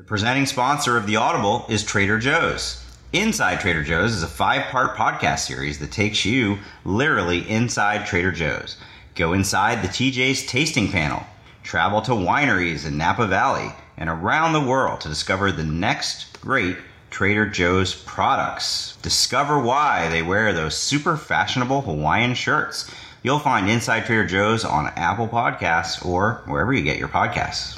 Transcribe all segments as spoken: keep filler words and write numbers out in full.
The presenting sponsor of The Audible is Trader Joe's. Inside Trader Joe's is a five-part podcast series that takes you literally inside Trader Joe's. Go inside the T J's tasting panel, travel to wineries in Napa Valley, and around the world to discover the next great Trader Joe's products. Discover why they wear those super fashionable Hawaiian shirts. You'll find Inside Trader Joe's on Apple Podcasts or wherever you get your podcasts.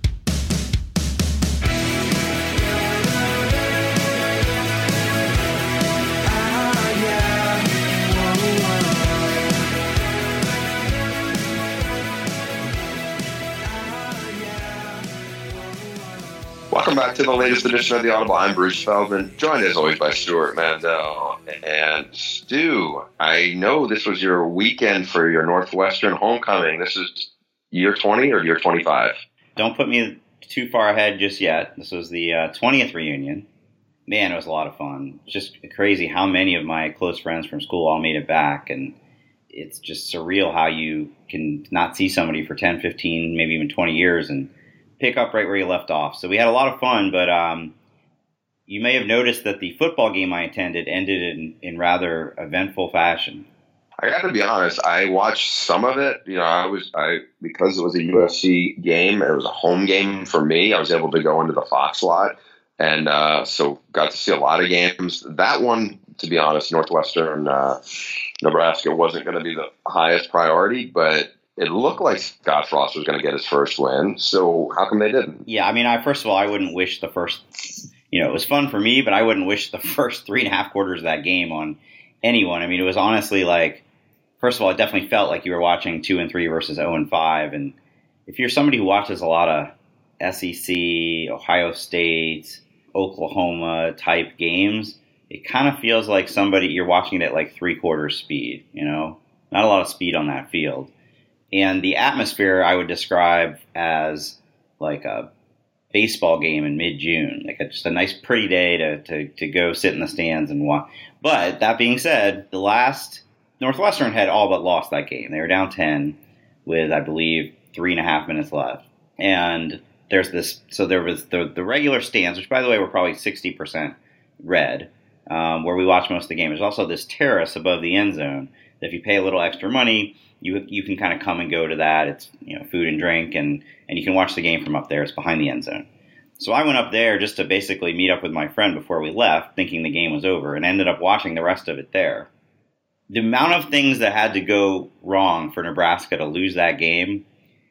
Welcome back to the latest edition of The Audible. I'm Bruce Feldman, joined as always by Stuart Mandel. And Stu, I know this was your weekend for your Northwestern homecoming. This is year twenty or year twenty-five? Don't put me too far ahead just yet. This was the uh, twentieth reunion. Man, it was a lot of fun. Just crazy how many of my close friends from school all made it back. And it's just surreal how you can not see somebody for ten, fifteen, maybe even twenty years and pick up right where you left off. So we had a lot of fun, but um, you may have noticed that the football game I attended ended in, in rather eventful fashion. I got to be honest, I watched some of it. You know, I was, I because it was a U S C game, it was a home game for me. I was able to go into the Fox lot, and uh, so got to see a lot of games. That one, to be honest, Northwestern, uh, Nebraska wasn't going to be the highest priority, but it looked like Scott Frost was going to get his first win, so how come they didn't? Yeah, I mean, I first of all, I wouldn't wish the first, you know, it was fun for me, but I wouldn't wish the first three and a half quarters of that game on anyone. I mean, it was honestly like, first of all, it definitely felt like you were watching two and three versus zero and five, and if you're somebody who watches a lot of S E C, Ohio State, Oklahoma type games, it kind of feels like somebody, you're watching it at like three quarters speed, you know, not a lot of speed on that field. And the atmosphere I would describe as like a baseball game in mid-June, like a, just a nice pretty day to, to, to go sit in the stands and watch. But that being said, the last Northwestern had all but lost that game. They were down ten with, I believe, three and a half minutes left. And there's this, so there was the, the regular stands, which by the way were probably sixty percent red, um, where we watched most of the game. There's also this terrace above the end zone that if you pay a little extra money, You you can kind of come and go to that. It's, you know, food and drink, and, and you can watch the game from up there. It's behind the end zone. So I went up there just to basically meet up with my friend before we left, thinking the game was over, and ended up watching the rest of it there. The amount of things that had to go wrong for Nebraska to lose that game,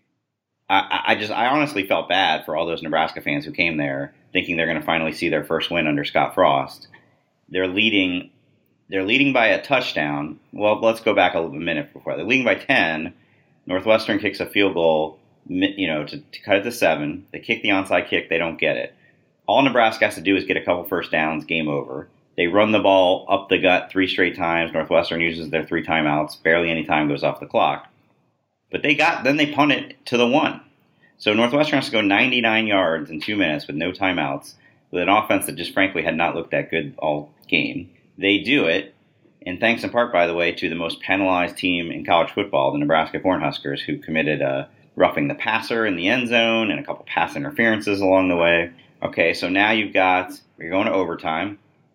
I, I just I honestly felt bad for all those Nebraska fans who came there thinking they're going to finally see their first win under Scott Frost. They're leading. They're leading by a touchdown. Well, let's go back a little minute before. They're leading by ten. Northwestern kicks a field goal, you know, to, to cut it to seven. They kick the onside kick. They don't get it. All Nebraska has to do is get a couple first downs, game over. They run the ball up the gut three straight times. Northwestern uses their three timeouts. Barely any time goes off the clock. But they got, then they punt it to the one. So Northwestern has to go ninety-nine yards in two minutes with no timeouts, with an offense that just frankly had not looked that good all game. They do it, and thanks in part, by the way, to the most penalized team in college football, the Nebraska Cornhuskers, who committed uh, roughing the passer in the end zone and a couple pass interferences along the way. Okay, so now you've got, you're going to overtime,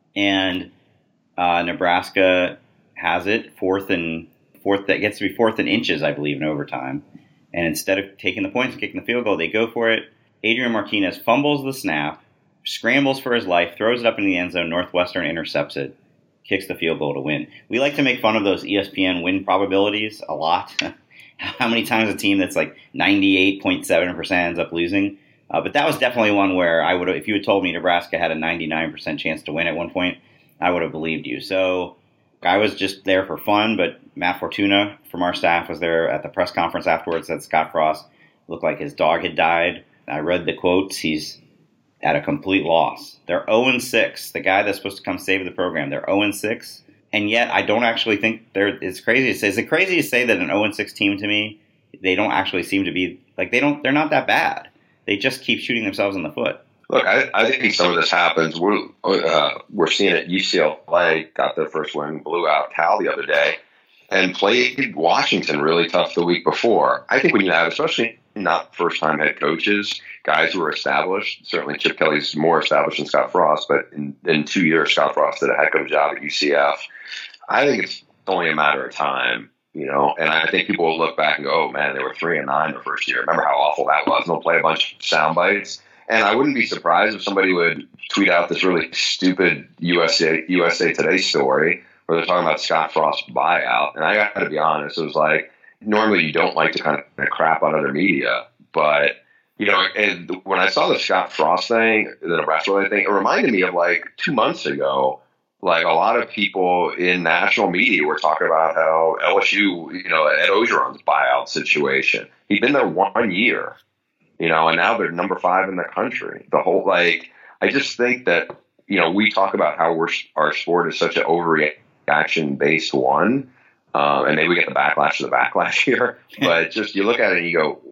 and uh, Nebraska has it, fourth and fourth, that gets to be fourth and inches, I believe, in overtime. And instead of taking the points and kicking the field goal, they go for it. Adrian Martinez fumbles the snap, scrambles for his life, throws it up in the end zone, Northwestern intercepts it, kicks the field goal to win. We like to make fun of those E S P N win probabilities a lot. How many times a team that's like ninety-eight point seven percent ends up losing? Uh, but that was definitely one where I would, if you had told me Nebraska had a ninety-nine percent chance to win at one point, I would have believed you. So I was just there for fun, but Matt Fortuna from our staff was there at the press conference afterwards. Said Scott Frost looked like his dog had died. I read the quotes. He's at a complete loss. They're oh and six. The guy that's supposed to come save the program, they're oh and six. And yet I don't actually think they're, it's crazy to say, is it crazy to say that an oh and six team to me, they don't actually seem to be, like they don't, they're not that bad. They just keep shooting themselves in the foot. Look, I, I think some of this happens. We're, uh, we're seeing it. U C L A got their first win, blew out Cal the other day, and played Washington really tough the week before. I think when you have, especially not first-time head coaches, guys who are established. Certainly Chip Kelly's more established than Scott Frost, but in, in two years, Scott Frost did a heck of a job at U C F. I think it's only a matter of time, you know, and I think people will look back and go, oh, man, they were three and nine the first year. Remember how awful that was? And they'll play a bunch of sound bites. And I wouldn't be surprised if somebody would tweet out this really stupid U S A U S A Today story where they're talking about Scott Frost's buyout. And I got to be honest, it was like, normally you don't like to kind of crap on other media, but, you know, and when I saw the Scott Frost thing, the Nebraska thing, it reminded me of like two months ago, like a lot of people in national media were talking about how L S U, you know, Ed Ogeron's buyout situation. He'd been there one year, you know, and now they're number five in the country. The whole, like, I just think that, you know, we talk about how we're, our sport is such an overreaction-based one, um, and maybe we get the backlash to the backlash here, but just you look at it and you go,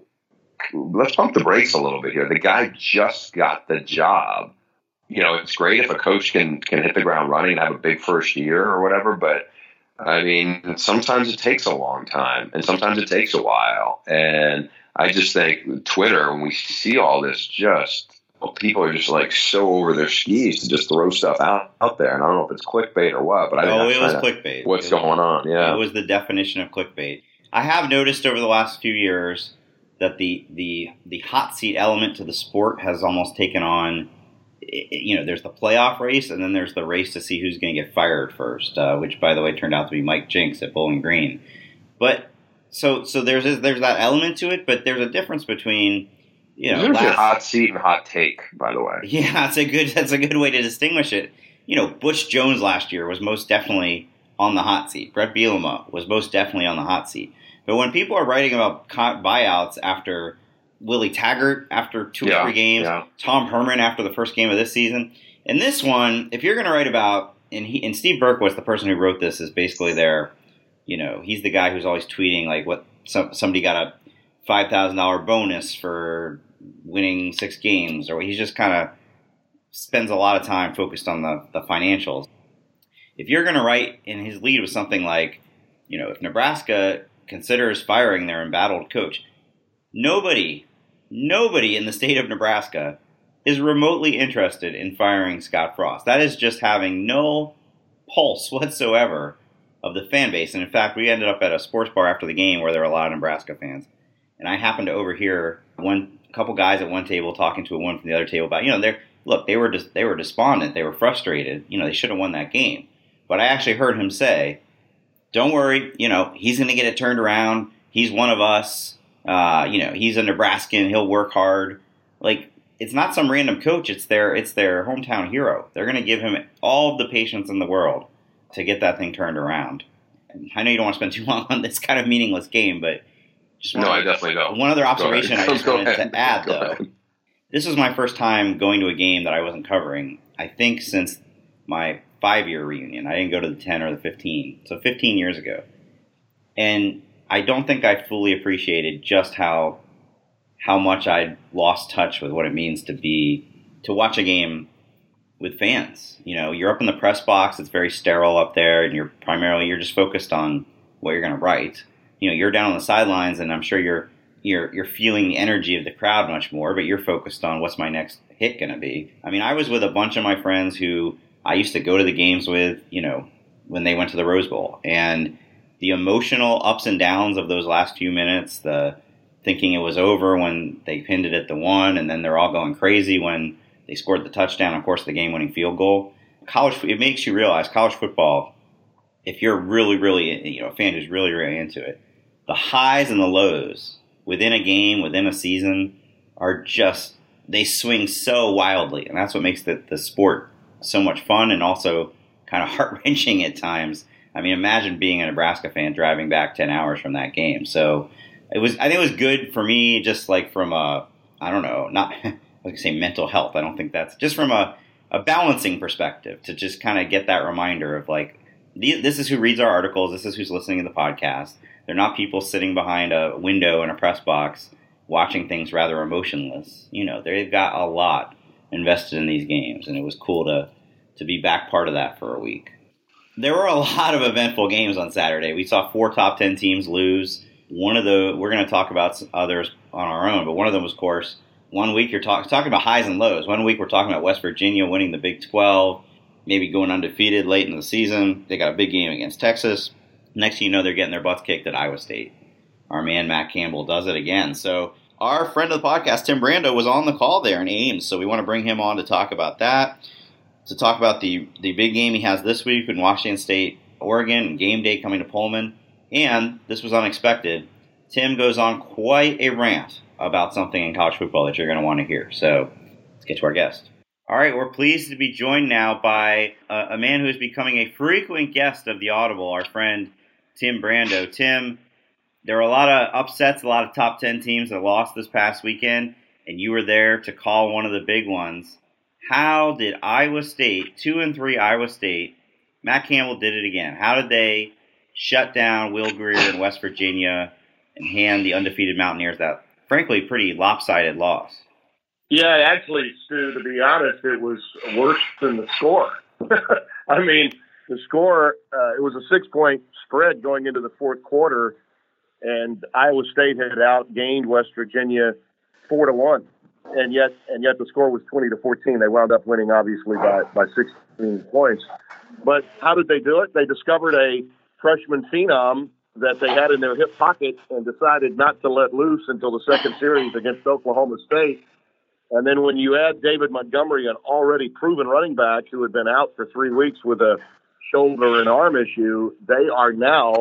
let's pump the brakes a little bit here. The guy just got the job. You know, it's great if a coach can can hit the ground running and have a big first year or whatever, but I mean, sometimes it takes a long time and sometimes it takes a while. And I just think Twitter, when we see all this, just well, people are just like so over their skis to just throw stuff out, out there. And I don't know if it's clickbait or what, but I think oh, that's it was kinda clickbait. What's was, going on? Yeah, it was the definition of clickbait. I have noticed over the last few years that the the the hot seat element to the sport has almost taken on. You know, there's the playoff race, and then there's the race to see who's going to get fired first, uh, which, by the way, turned out to be Mike Jinks at Bowling Green. But so so there's there's that element to it, but there's a difference between you know there's last, a hot seat and hot take, by the way. Yeah, that's a good that's a good way to distinguish it. You know, Butch Jones last year was most definitely on the hot seat. Brett Bielema was most definitely on the hot seat. But when people are writing about buyouts after Willie Taggart after two yeah, or three games, yeah. Tom Herman after the first game of this season. And this one, if you're going to write about, and he and Steve Berkowitz, the person who wrote this, is basically there. You know, he's the guy who's always tweeting like, "What some, somebody got a five thousand dollar bonus for winning six games," or he's just kind of spends a lot of time focused on the the financials. If you're going to write, in his lead was something like, you know, if Nebraska considers firing their embattled coach, nobody. Nobody in the state of Nebraska is remotely interested in firing Scott Frost. That is just having no pulse whatsoever of the fan base. And in fact, we ended up at a sports bar after the game where there were a lot of Nebraska fans. And I happened to overhear one a couple guys at one table talking to a one from the other table about, you know, they're look, they were just they were despondent, they were frustrated. You know, they should have won that game. But I actually heard him say, "Don't worry, you know, he's going to get it turned around. He's one of us. Uh, you know, he's a Nebraskan. He'll work hard." Like, it's not some random coach. It's their it's their hometown hero. They're going to give him all of the patience in the world to get that thing turned around. And I know you don't want to spend too long on this kind of meaningless game, but just no, one, I definitely don't. One other observation I just wanted ahead. to add, Go though. ahead. This was my first time going to a game that I wasn't covering, I think, since my five-year reunion. I didn't go to the ten or the fifteen, so fifteen years ago. And I don't think I fully appreciated just how how much I'd lost touch with what it means to be to watch a game with fans. You know, you're up in the press box; it's very sterile up there, and you're primarily you're just focused on what you're going to write. You know, you're down on the sidelines, and I'm sure you're you're you're feeling the energy of the crowd much more, but you're focused on what's my next hit going to be. I mean, I was with a bunch of my friends who I used to go to the games with, you know, when they went to the Rose Bowl, and the emotional ups and downs of those last few minutes, the thinking it was over when they pinned it at the one, and then they're all going crazy when they scored the touchdown, of course, the game-winning field goal. College, it makes you realize college football, if you're really, really, you know, a fan who's really, really into it, the highs and the lows within a game, within a season, are just, they swing so wildly, and that's what makes the, the sport so much fun and also kind of heart-wrenching at times. I mean, imagine being a Nebraska fan driving back ten hours from that game. So it was, I think it was good for me, just like from a, I don't know, not, I was going to say mental health. I don't think that's, just from a, a balancing perspective to just kind of get that reminder of like, this is who reads our articles. This is who's listening to the podcast. They're not people sitting behind a window in a press box watching things rather emotionless. You know, they've got a lot invested in these games, and it was cool to, to be back part of that for a week. There were a lot of eventful games on Saturday. We saw four top ten teams lose. One of the, we're going to talk about others on our own, but one of them was, of course, one week you're talk- talking about highs and lows. One week we're talking about West Virginia winning the Big twelve, maybe going undefeated late in the season. They got a big game against Texas. Next thing you know, they're getting their butts kicked at Iowa State. Our man Matt Campbell does it again. So our friend of the podcast, Tim Brando, was on the call there in Ames, so we want to bring him on to talk about that, to talk about the, the big game he has this week in Washington State, Oregon, and game day coming to Pullman. And this was unexpected. Tim goes on quite a rant about something in college football that you're going to want to hear. So let's get to our guest. All right, we're pleased to be joined now by a, a man who is becoming a frequent guest of the Audible, our friend Tim Brando. Tim, there were a lot of upsets, a lot of top ten teams that lost this past weekend, and you were there to call one of the big ones. How did Iowa State, two and three Iowa State, Matt Campbell did it again. How did they shut down Will Grier in West Virginia and hand the undefeated Mountaineers that, frankly, pretty lopsided loss? Yeah, actually, Stu, to be honest, it was worse than the score. I mean, the score, uh, it was a six-point spread going into the fourth quarter, and Iowa State had outgained West Virginia four to one, and yet and yet the score was twenty to fourteen. They wound up winning, obviously, by, by sixteen points. But how did they do it? They discovered a freshman phenom that they had in their hip pocket and decided not to let loose until the second series against Oklahoma State. And then when you add David Montgomery, an already proven running back who had been out for three weeks with a shoulder and arm issue, they are now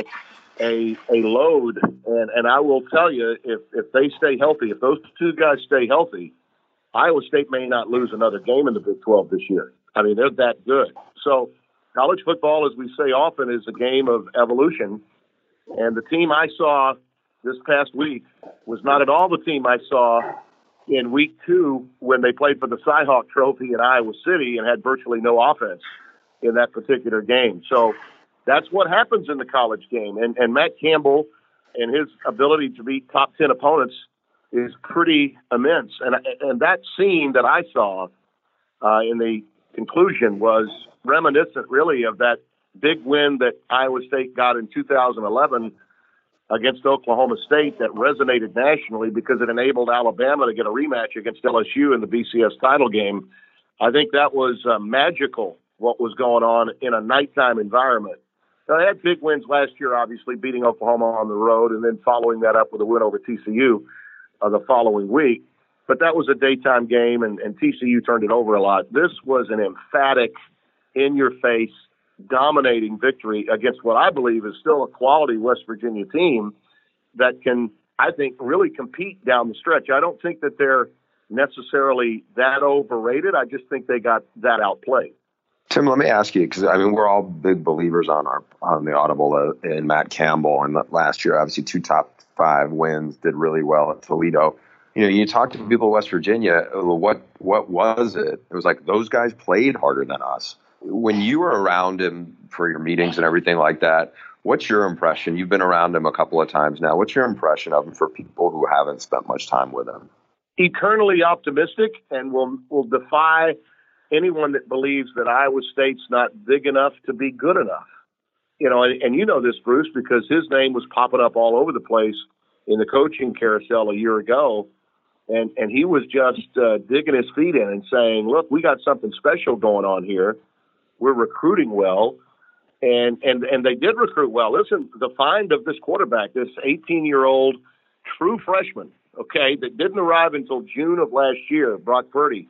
a a load. And and I will tell you, if, if they stay healthy, if those two guys stay healthy, Iowa State may not lose another game in the Big twelve this year. I mean, they're that good. So college football, as we say often, is a game of evolution. And the team I saw this past week was not at all the team I saw in week two when they played for the Cy-Hawk Trophy in Iowa City and had virtually no offense in that particular game. So that's what happens in the college game. And, and Matt Campbell and his ability to beat top ten opponents is pretty immense. And, and that scene that I saw uh, in the conclusion was reminiscent, really, of that big win that Iowa State got in two thousand eleven against Oklahoma State that resonated nationally because it enabled Alabama to get a rematch against L S U in the B C S title game. I think that was uh, magical, what was going on in a nighttime environment. Now, they had big wins last year, obviously, beating Oklahoma on the road and then following that up with a win over T C U uh, the following week. But that was a daytime game, and, and T C U turned it over a lot. This was an emphatic, in-your-face, dominating victory against what I believe is still a quality West Virginia team that can, I think, really compete down the stretch. I don't think that they're necessarily that overrated. I just think they got that outplayed. Tim, let me ask you, because I mean, we're all big believers on our on the Audible uh, in Matt Campbell, and last year, obviously, two top five wins, did really well at Toledo. You know, you talk to people in West Virginia, what what was it? It was like those guys played harder than us. When you were around him for your meetings and everything like that, what's your impression? You've been around him a couple of times now. What's your impression of him for people who haven't spent much time with him? Eternally optimistic, and will will defy anyone that believes that Iowa State's not big enough to be good enough. You know, and, and you know this, Bruce, because his name was popping up all over the place in the coaching carousel a year ago. And, and he was just uh, digging his feet in and saying, look, we got something special going on here. We're recruiting well. And, and, and they did recruit well. Listen, the find of this quarterback, this eighteen-year-old true freshman, okay, that didn't arrive until June of last year, Brock Purdy,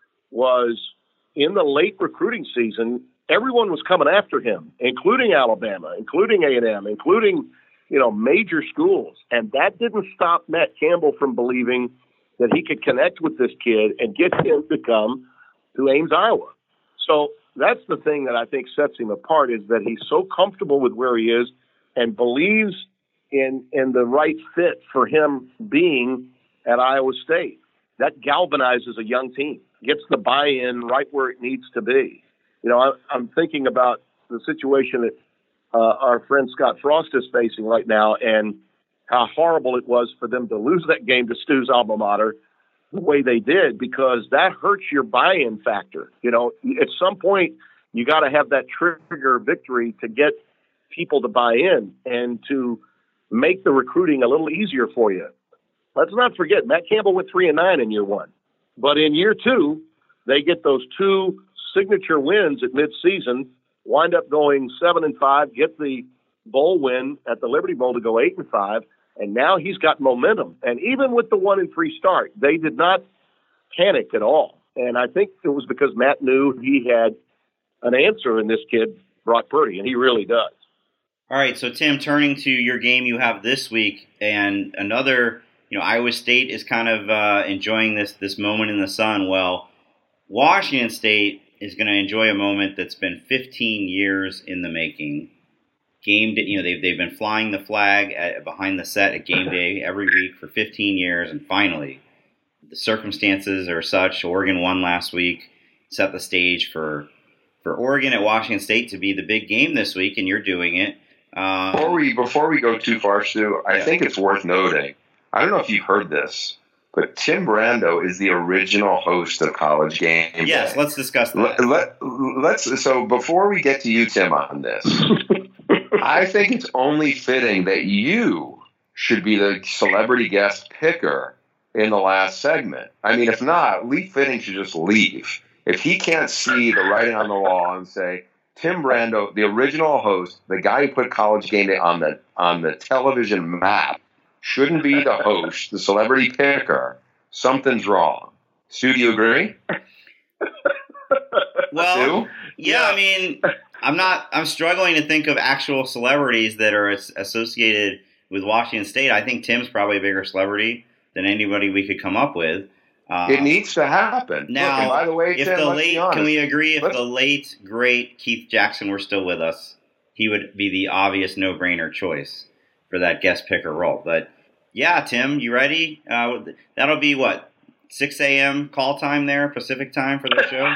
was in the late recruiting season. Everyone was coming after him, including Alabama, including A and M, including, you know, major schools. And that didn't stop Matt Campbell from believing that he could connect with this kid and get him to come to Ames, Iowa. So that's the thing that I think sets him apart, is that he's so comfortable with where he is and believes in in the right fit for him being at Iowa State. That galvanizes a young team, gets the buy-in right where it needs to be. You know, I, I'm thinking about the situation that uh, our friend Scott Frost is facing right now, and how horrible it was for them to lose that game to Stu's alma mater the way they did, because that hurts your buy-in factor. You know, at some point, you got to have that trigger victory to get people to buy in and to make the recruiting a little easier for you. let's not forget, Matt Campbell went three and nine in year one. But in year two, they get those two signature wins at midseason, wind up going seven and five, get the bowl win at the Liberty Bowl to go eight and five, and now he's got momentum. And even with the one and three start, they did not panic at all. And I think it was because Matt knew he had an answer in this kid, Brock Purdy, and he really does. All right, so Tim, turning to your game you have this week, and another, you know, Iowa State is kind of uh, enjoying this this moment in the sun. Well, Washington State is going to enjoy a moment that's been fifteen years in the making. Game day, you know, they've they've been flying the flag at, behind the set at game day every week for fifteen years, and finally, the circumstances are such. Oregon won last week, set the stage for for Oregon at Washington State to be the big game this week, and you're doing it. Um, before we before we go too far, Stu, I yeah. think it's worth noting. I don't know if you've heard this, but Tim Brando is the original host of College Game Day. Yes, let's discuss that. Let, let, let's. So before we get to you, Tim, on this, I think it's only fitting that you should be the celebrity guest picker in the last segment. I mean, if not, Lee Fitting should just leave. If he can't see the writing on the wall and say, Tim Brando, the original host, the guy who put College Game Day on the on the television map, shouldn't be the host, the celebrity picker, something's wrong. Stu, do you agree? Well, Stu? yeah, I mean, I'm not. I'm struggling to think of actual celebrities that are as- associated with Washington State. I think Tim's probably a bigger celebrity than anybody we could come up with. Uh, It needs to happen. Now, Look, and by the way, if Tim, the let's late, be honest. can we agree? If Let's- the late great Keith Jackson were still with us, he would be the obvious no-brainer choice for that guest picker role. But yeah, Tim, you ready? Uh, that'll be what, six a.m. call time there, Pacific time for the show.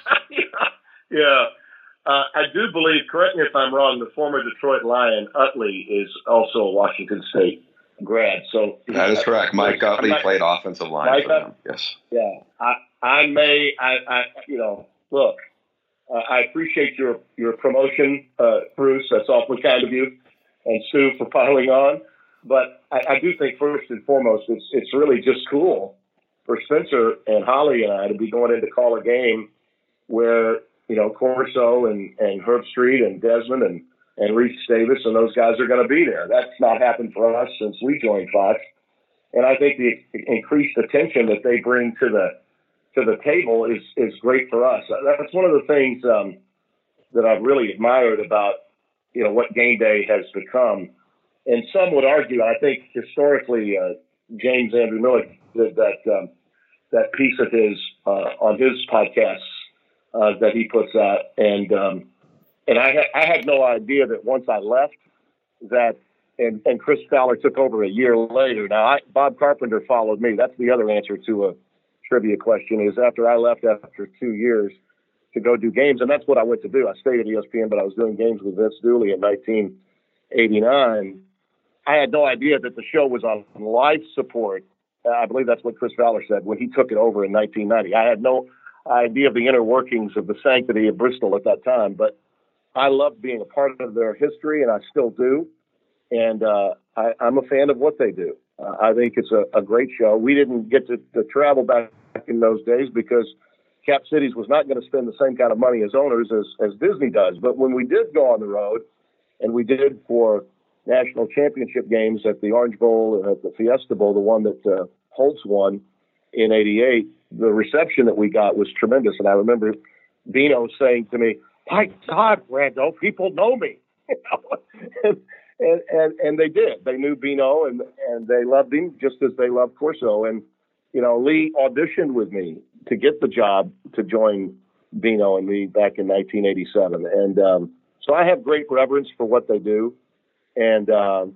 yeah. Uh, I do believe, correct me if I'm wrong, the former Detroit Lion, Utley, is also a Washington State grad. So That is correct. Mike Utley Mike, played offensive line Mike for them. Yes. Yeah. I, I may, I, I, you know, look, uh, I appreciate your, your promotion, uh, Bruce. That's awfully kind of you, and Sue for piling on. But I, I do think first and foremost, it's, it's really just cool for Spencer and Holly and I to be going in to call a game where, you know, Corso and, and Herb Street and Desmond and, and Reese Davis and those guys are going to be there. That's not happened for us since we joined Fox. And I think the increased attention that they bring to the to the table is, is great for us. That's one of the things um, that I've really admired about, you know, what game day has become. And some would argue, I think historically, uh, James Andrew Miller did that um, that piece of his uh, on his podcasts uh, that he puts out, and um, and I ha- I had no idea that once I left that, and, and Chris Fowler took over a year later. Now I, Bob Carpenter followed me. That's the other answer to a trivia question. Is after I left after two years to go do games, and that's what I went to do. I stayed at E S P N, but I was doing games with Vince Dooley in nineteen eighty-nine. I had no idea that the show was on life support. I believe that's what Chris Fowler said when he took it over in nineteen ninety. I had no idea of the inner workings of the sanctity of Bristol at that time, but I loved being a part of their history, and I still do. And uh, I, I'm a fan of what they do. Uh, I think it's a, a great show. We didn't get to, to travel back in those days because Cap Cities was not going to spend the same kind of money as owners as, as Disney does. But when we did go on the road, and we did for national championship games at the Orange Bowl and at the Fiesta Bowl, the one that uh, Holtz won in eighty-eight, the reception that we got was tremendous. And I remember Bino saying to me, "My God, Brando, people know me." You know? and, and, and, and they did. They knew Bino, and, and they loved him just as they loved Corso. And, you know, Lee auditioned with me to get the job to join Bino and me back in nineteen eighty-seven. And um, so I have great reverence for what they do. And um,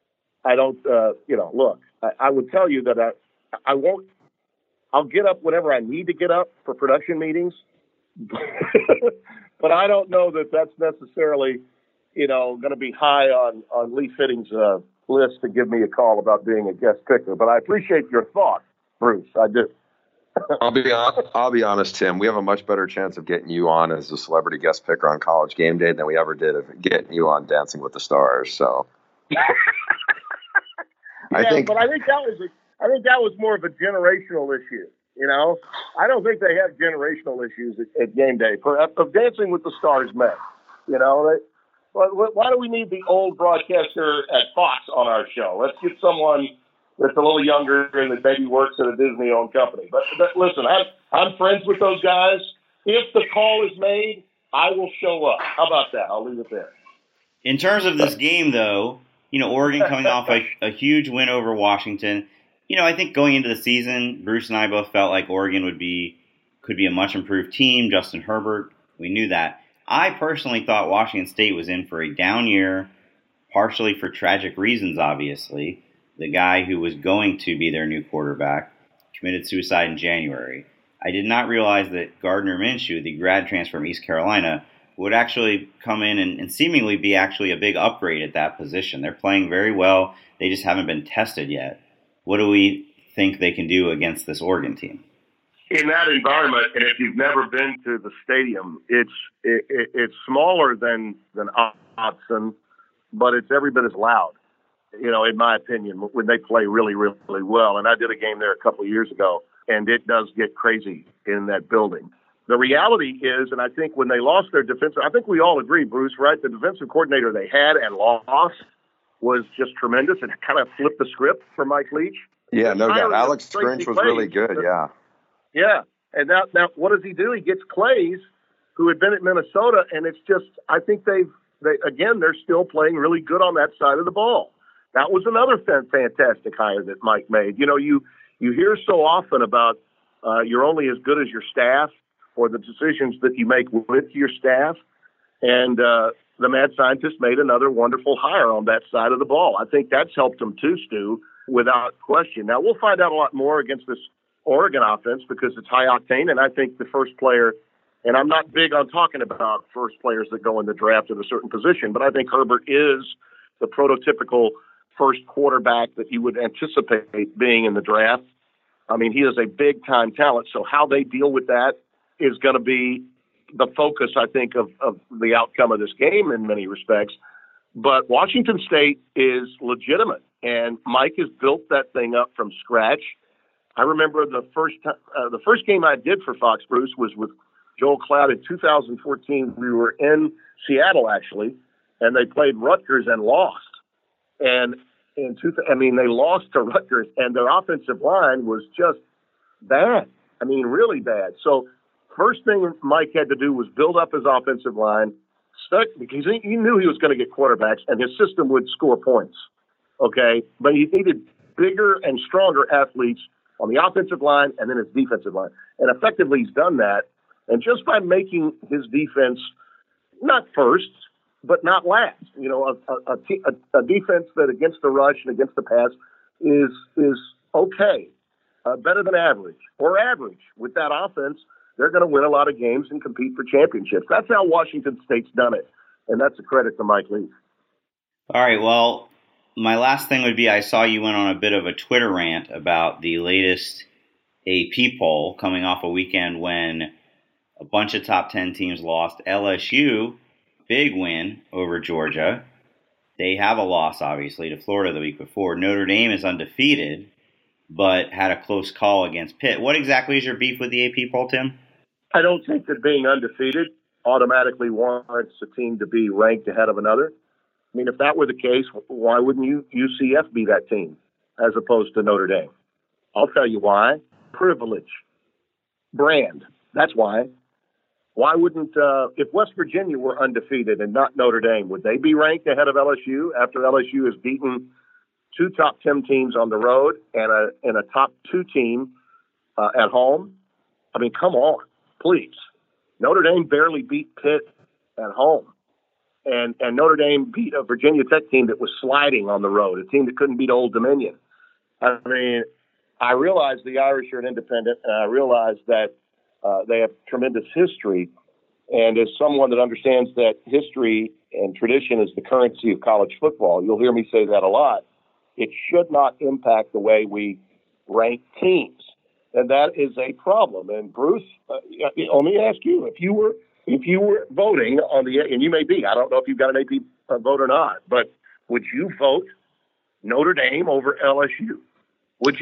I don't, uh, you know, look, I, I would tell you that I, I won't, I'll get up whenever I need to get up for production meetings. But I don't know that that's necessarily, you know, going to be high on, on Lee Fitting's uh, list to give me a call about being a guest picker. But I appreciate your thought, Bruce. I do. I'll be I'll be honest, Tim. We have a much better chance of getting you on as a celebrity guest picker on College Game Day than we ever did of getting you on Dancing with the Stars. So, yeah, I think, but I think that was a I think that was more of a generational issue. You know, I don't think they have generational issues at, at game day for, of Dancing with the Stars men. You know, they, why do we need the old broadcaster at Fox on our show? Let's get someone that's a little younger and that maybe works at a Disney-owned company. But, but listen, I'm, I'm friends with those guys. If the call is made, I will show up. How about that? I'll leave it there. In terms of this game, though, you know, Oregon coming off a, a huge win over Washington. You know, I think going into the season, Bruce and I both felt like Oregon would be could be a much improved team. Justin Herbert, we knew that. I personally thought Washington State was in for a down year, partially for tragic reasons, obviously. The guy who was going to be their new quarterback committed suicide in January. I did not realize that Gardner Minshew, the grad transfer from East Carolina, would actually come in and, and seemingly be actually a big upgrade at that position. They're playing very well. They just haven't been tested yet. What do we think they can do against this Oregon team? In that environment, and if you've never been to the stadium, it's it, it, it's smaller than than Autzen, but it's every bit as loud. You know, in my opinion, when they play really, really well. And I did a game there a couple of years ago, and it does get crazy in that building. The reality is, and I think when they lost their defensive, I think we all agree, Bruce, right? The defensive coordinator they had and lost was just tremendous. It kind of flipped the script for Mike Leach. Yeah, no doubt. Alex Grinch was really good, yeah. Yeah, and now, now what does he do? He gets Clays, who had been at Minnesota, and it's just, I think they've, they again, they're still playing really good on that side of the ball. That was another fantastic hire that Mike made. You know, you, you hear so often about uh, you're only as good as your staff or the decisions that you make with your staff, and uh, the mad scientist made another wonderful hire on that side of the ball. I think that's helped them too, Stu, without question. Now, we'll find out a lot more against this Oregon offense because it's high octane, and I think the first player, and I'm not big on talking about first players that go in the draft at a certain position, but I think Herbert is the prototypical first quarterback that you would anticipate being in the draft. I mean, he is a big-time talent, so how they deal with that is going to be the focus, I think, of, of the outcome of this game in many respects. But Washington State is legitimate, and Mike has built that thing up from scratch. I remember the first time, uh, the first game I did for Fox, Bruce, was with Joel Cloud in two thousand fourteen. We were in Seattle, actually, and they played Rutgers and lost. And in two, I mean, they lost to Rutgers, and their offensive line was just bad. I mean, really bad. So first thing Mike had to do was build up his offensive line, stuck because he, he knew he was going to get quarterbacks, and his system would score points. Okay, but he needed bigger and stronger athletes on the offensive line and then his defensive line. And effectively he's done that. And just by making his defense not first, but not last, you know, a, a, a, a defense that against the rush and against the pass is, is okay, uh, better than average or average. With that offense, they're going to win a lot of games and compete for championships. That's how Washington State's done it. And that's a credit to Mike Leach. All right. Well, my last thing would be I saw you went on a bit of a Twitter rant about the latest A P poll coming off a weekend when a bunch of top ten teams lost. L S U, big win over Georgia. They have a loss, obviously, to Florida the week before. Notre Dame is undefeated, but had a close call against Pitt. What exactly is your beef with the A P poll, Tim? I don't think that being undefeated automatically warrants a team to be ranked ahead of another. I mean, if that were the case, why wouldn't you U C F be that team as opposed to Notre Dame? I'll tell you why. Privilege. Brand. That's why. Why wouldn't, uh, if West Virginia were undefeated and not Notre Dame, would they be ranked ahead of L S U after L S U has beaten two top ten teams on the road and a, and a top two team uh, at home? I mean, come on, please. Notre Dame barely beat Pitt at home. And, and Notre Dame beat a Virginia Tech team that was sliding on the road, a team that couldn't beat Old Dominion. I mean, I realize the Irish are an independent, and I realize that uh, they have tremendous history. And as someone that understands that history and tradition is the currency of college football, you'll hear me say that a lot. It should not impact the way we rank teams. And that is a problem. And Bruce, uh, let me ask you, if you were If you were voting on the, and you may be, I don't know if you've got an A P vote or not, but would you vote Notre Dame over L S U? Would you?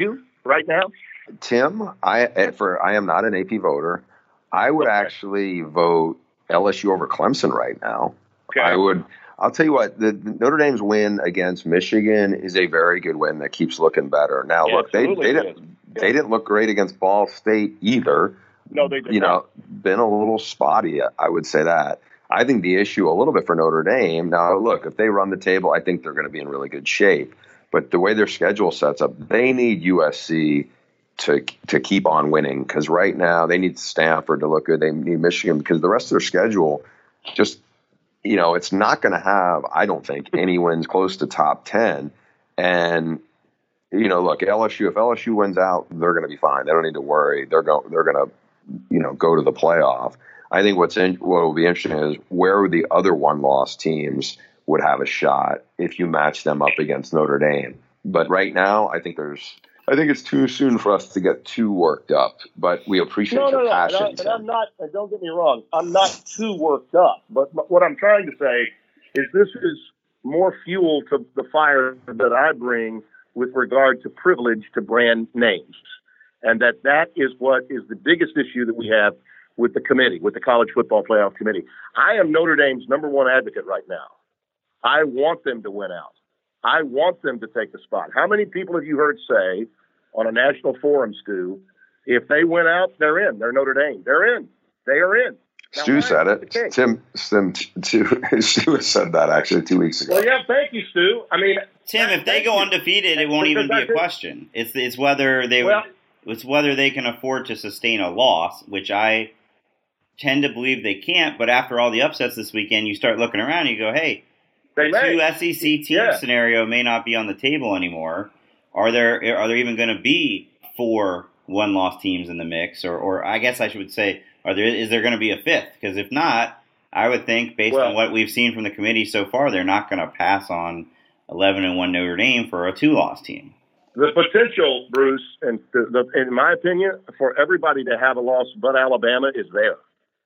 right now? Tim, I for I am not an A P voter. I would Okay. actually vote L S U over Clemson right now. Okay. I would. I'll tell you what. The, the Notre Dame's win against Michigan is a very good win that keeps looking better. Now, Yeah, look, they absolutely they it didn't is. they didn't look great against Ball State either. No, they did You not. know, been a little spotty. I would say that. I think the issue a little bit for Notre Dame. Now, look, if they run the table, I think they're going to be in really good shape. But the way their schedule sets up, they need U S C to to keep on winning, because right now they need Stanford to look good. They need Michigan, because the rest of their schedule just, you know, it's not going to have, I don't think, any wins close to top ten. And, you know, look, L S U, if L S U wins out, they're going to be fine. They don't need to worry. They're going, they're going to, you know, go to the playoff. I think what's in, what will be interesting is where the other one-loss teams would have a shot if you match them up against Notre Dame. But right now, I think there's, I think it's too soon for us to get too worked up. But we appreciate No, no, your no. And, I, passion. and I'm not, and don't get me wrong, I'm not too worked up. But, but what I'm trying to say is this is more fuel to the fire that I bring with regard to privilege to brand names. And that that is what is the biggest issue that we have with the committee, with the College Football Playoff Committee. I am Notre Dame's number one advocate right now. I want them to win out. I want them to take the spot. How many people have you heard say on a national forum, Stu, if they win out, they're in. They're Notre Dame. They're in. They are in. Now, Stu said it. Tim, Tim, Tim, Stu said that actually two weeks ago. Well, yeah, thank you, Stu. I mean, Tim, if they go undefeated, it won't even be a question. It's it's whether they well, it's whether they can afford to sustain a loss, which I tend to believe they can't. But after all the upsets this weekend, you start looking around and you go, hey, they the two may. S E C team Yeah. scenario may not be on the table anymore. Are there are there even going to be four one-loss teams in the mix, or, or I guess I should say, are there is there going to be a fifth? Because if not, I would think based Well, on what we've seen from the committee so far, they're not going to pass on eleven and one Notre Dame for a two-loss team. The potential, Bruce, and the, the, in my opinion, for everybody to have a loss but Alabama is there.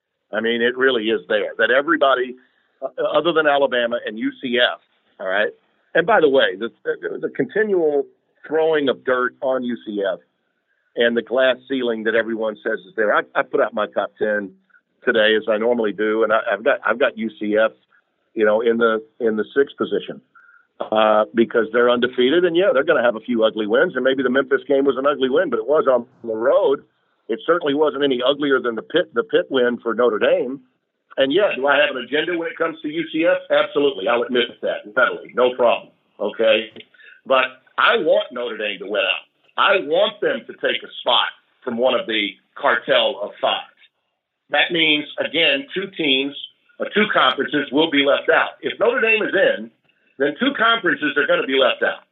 I mean, it really is there. That everybody, uh, other than Alabama and U C F, all right? And by the way, the, the, the continual throwing of dirt on U C F and the glass ceiling that everyone says is there. I, I put out my top ten today, as I normally do, and I, I've got I've got U C F, you know, in the in the sixth position. Uh, because they're undefeated, and yeah, they're going to have a few ugly wins, and maybe the Memphis game was an ugly win, but it was on the road. It certainly wasn't any uglier than the Pitt the Pitt win for Notre Dame. And yeah, do I have an agenda when it comes to U C F? Absolutely, I'll admit that readily, no problem. Okay, but I want Notre Dame to win out. I want them to take a spot from one of the cartel of five. That means again, two teams, or two conferences will be left out. If Notre Dame is in, then two conferences are going to be left out.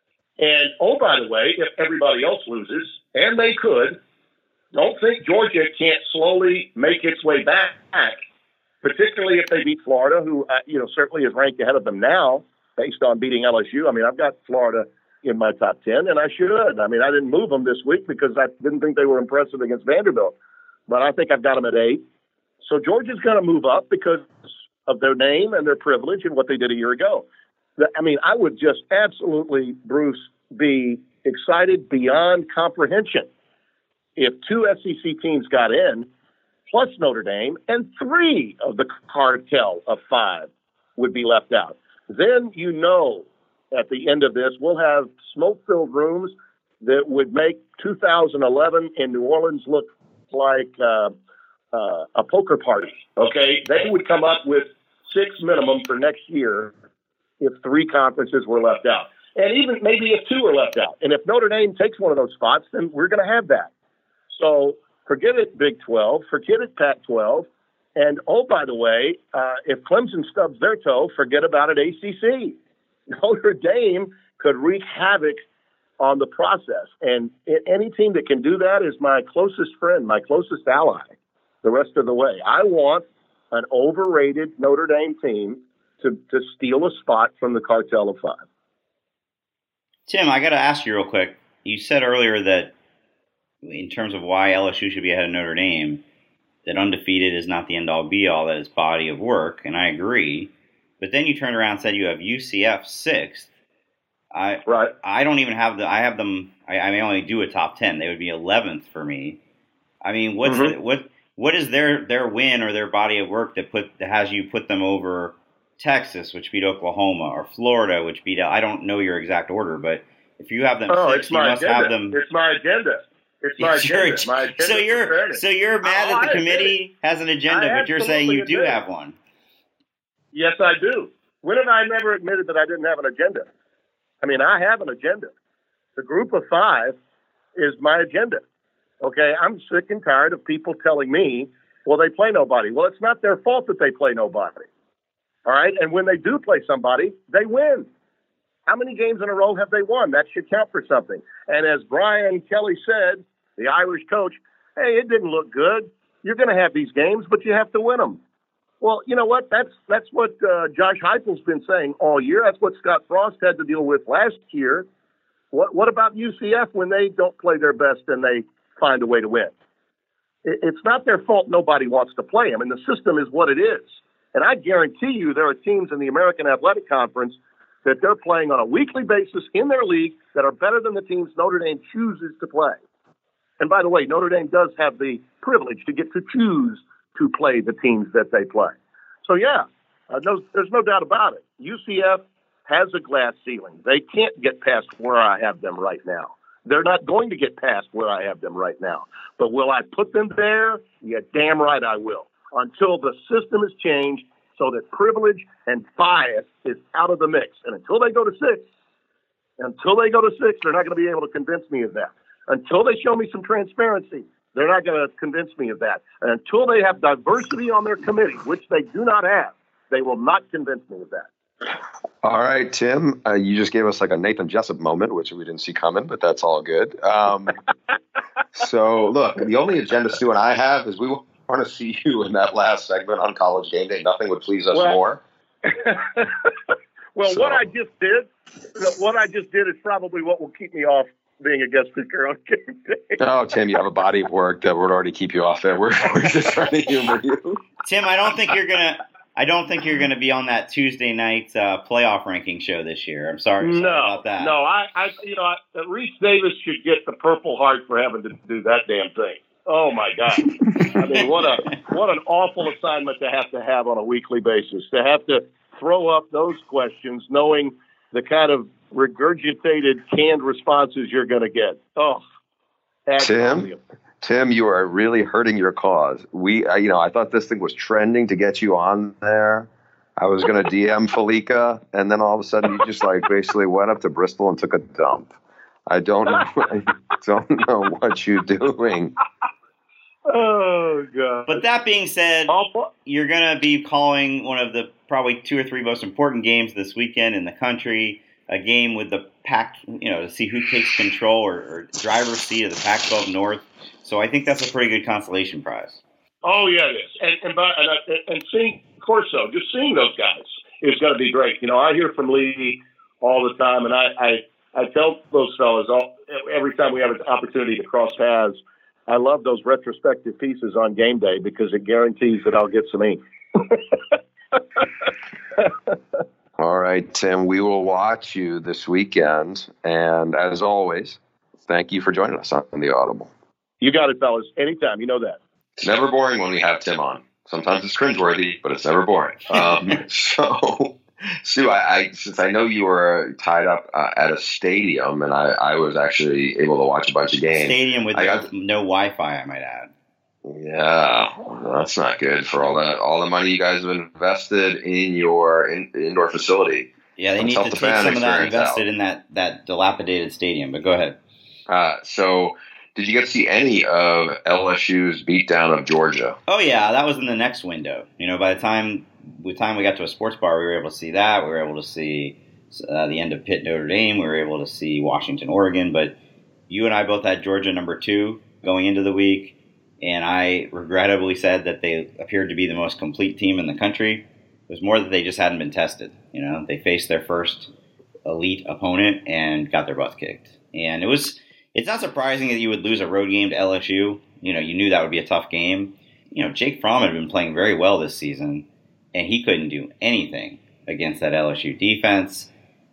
And, oh, by the way, if everybody else loses, and they could, don't think Georgia can't slowly make its way back, particularly if they beat Florida, who, uh, you know, certainly is ranked ahead of them now based on beating L S U. I mean, I've got Florida in my top ten, and I should. I mean, I didn't move them this week because I didn't think they were impressive against Vanderbilt. But I think I've got them at eight. So Georgia's going to move up because of their name and their privilege and what they did a year ago. I mean, I would just absolutely, Bruce, be excited beyond comprehension if two S E C teams got in, plus Notre Dame, and three of the cartel of five would be left out. Then you know at the end of this, we'll have smoke-filled rooms that would make two thousand eleven in New Orleans look like uh, uh, a poker party, okay? They would come up with six minimum for next year if three conferences were left out. And even maybe if two are left out. And if Notre Dame takes one of those spots, then we're going to have that. So forget it, Big twelve. Forget it, Pac twelve. And, oh, by the way, uh, if Clemson stubs their toe, forget about it, A C C. Notre Dame could wreak havoc on the process. And any team that can do that is my closest friend, my closest ally the rest of the way. I want an overrated Notre Dame team to, to steal a spot from the cartel of five. Tim, I got to ask you real quick. You said earlier that in terms of why L S U should be ahead of Notre Dame, that undefeated is not the end-all be-all, that is body of work, and I agree. But then you turned around and said you have U C F sixth. I Right. I don't even have the I have them. I, I may only do a top ten. They would be eleventh for me. I mean, what's Mhm. the, what what is their their win or their body of work that put that has you put them over Texas, which beat Oklahoma, or Florida, which beat I don't know your exact order, but if you have them Oh, six, it's you my must agenda. have them. It's my agenda. It's my It's your agenda. ag- My agenda so for you're fairness. so you're mad Oh, that I the admit committee has an agenda, I but you're saying you absolutely do admit it. have one. Yes, I do. When have I never admitted that I didn't have an agenda? I mean, I have an agenda. The group of five is my agenda. Okay, I'm sick and tired of people telling me, well, they play nobody. Well, it's not their fault that they play nobody. All right, and when they do play somebody, they win. How many games in a row have they won? That should count for something. And as Brian Kelly said, the Irish coach, hey, it didn't look good. You're going to have these games, but you have to win them. Well, you know what? That's that's what uh, Josh Heupel's been saying all year. That's what Scott Frost had to deal with last year. What what about U C F when they don't play their best and they find a way to win? It, it's not their fault nobody wants to play them, and the system is what it is. And I guarantee you there are teams in the American Athletic Conference that they're playing on a weekly basis in their league that are better than the teams Notre Dame chooses to play. And by the way, Notre Dame does have the privilege to get to choose to play the teams that they play. So, yeah, uh, no, there's no doubt about it. U C F has a glass ceiling. They can't get past where I have them right now. They're not going to get past where I have them right now. But will I put them there? Yeah, damn right I will. Until the system is changed so that privilege and bias is out of the mix. And until they go to six, until they go to six, they're not going to be able to convince me of that. Until they show me some transparency, they're not going to convince me of that. And until they have diversity on their committee, which they do not have, they will not convince me of that. All right, Tim, uh, you just gave us like a Nathan Jessup moment, which we didn't see coming, but that's all good. Um, so, look, the only agenda Stu and I have is we want to see you in that last segment on College Game Day. Nothing would please us Well, more. well, So- what I just did, what I just did is probably what will keep me off being a guest speaker on Game Day. Oh, Tim, you have a body of work that would already keep you off it. We're, we're just trying to humor you. Tim, I don't think you're gonna. I don't think you're gonna be on that Tuesday night uh, playoff ranking show this year. I'm sorry, sorry No, about that. no, I, I, you know, I, Reese Davis should get the Purple Heart for having to do that damn thing. Oh my God! I mean, what a what an awful assignment to have to have on a weekly basis. To have to throw up those questions, knowing the kind of regurgitated, canned responses you're going to get. Oh, Tim, Tim, you are really hurting your cause. We, uh, you know, I thought this thing was trending to get you on there. I was going to D M Felica, and then all of a sudden you just like basically went up to Bristol and took a dump. I don't know. I don't know what you're doing. Oh God! But that being said, Awful. you're going to be calling one of the probably two or three most important games this weekend in the country, a game with the Pac, you know, to see who takes control or, or driver's seat of the Pac twelve North. So I think that's a pretty good consolation prize. Oh yeah, it is. And and, by, and, I- and seeing Corso, just seeing those guys is going to be great. You know, I hear from Lee all the time, and I I, I tell those fellas all, every time we have an opportunity to cross paths. I love those retrospective pieces on game day because it guarantees that I'll get some ink. All right, Tim, we will watch you this weekend. And as always, thank you for joining us on The Audible. You got it, fellas. Anytime. You know that. It's never boring when we have Tim on. Sometimes it's cringeworthy, but it's never boring. Um, so, Stu, I, I, since I know you were tied up uh, at a stadium, and I, I was actually able to watch a bunch of games. Stadium with I no, got- no Wi-Fi, I might add. Yeah, well, that's not good for all that all the money you guys have invested in your in, indoor facility. Yeah, they Let's need help to the take fan some of that experience invested out. in that, that dilapidated stadium. But go ahead. Uh, so, did you get to see any of L S U's beatdown of Georgia? Oh yeah, that was in the next window. You know, by the time the time we got to a sports bar, we were able to see that. We were able to see uh, the end of Pitt Notre Dame. We were able to see Washington Oregon. But you and I both had Georgia number two going into the week, and I regrettably said that they appeared to be the most complete team in the country. It was more that they just hadn't been tested. You know, they faced their first elite opponent and got their butts kicked. And it was. It's not surprising that you would lose a road game to L S U. You know, you knew that would be a tough game. You know, Jake Fromm had been playing very well this season, and he couldn't do anything against that L S U defense.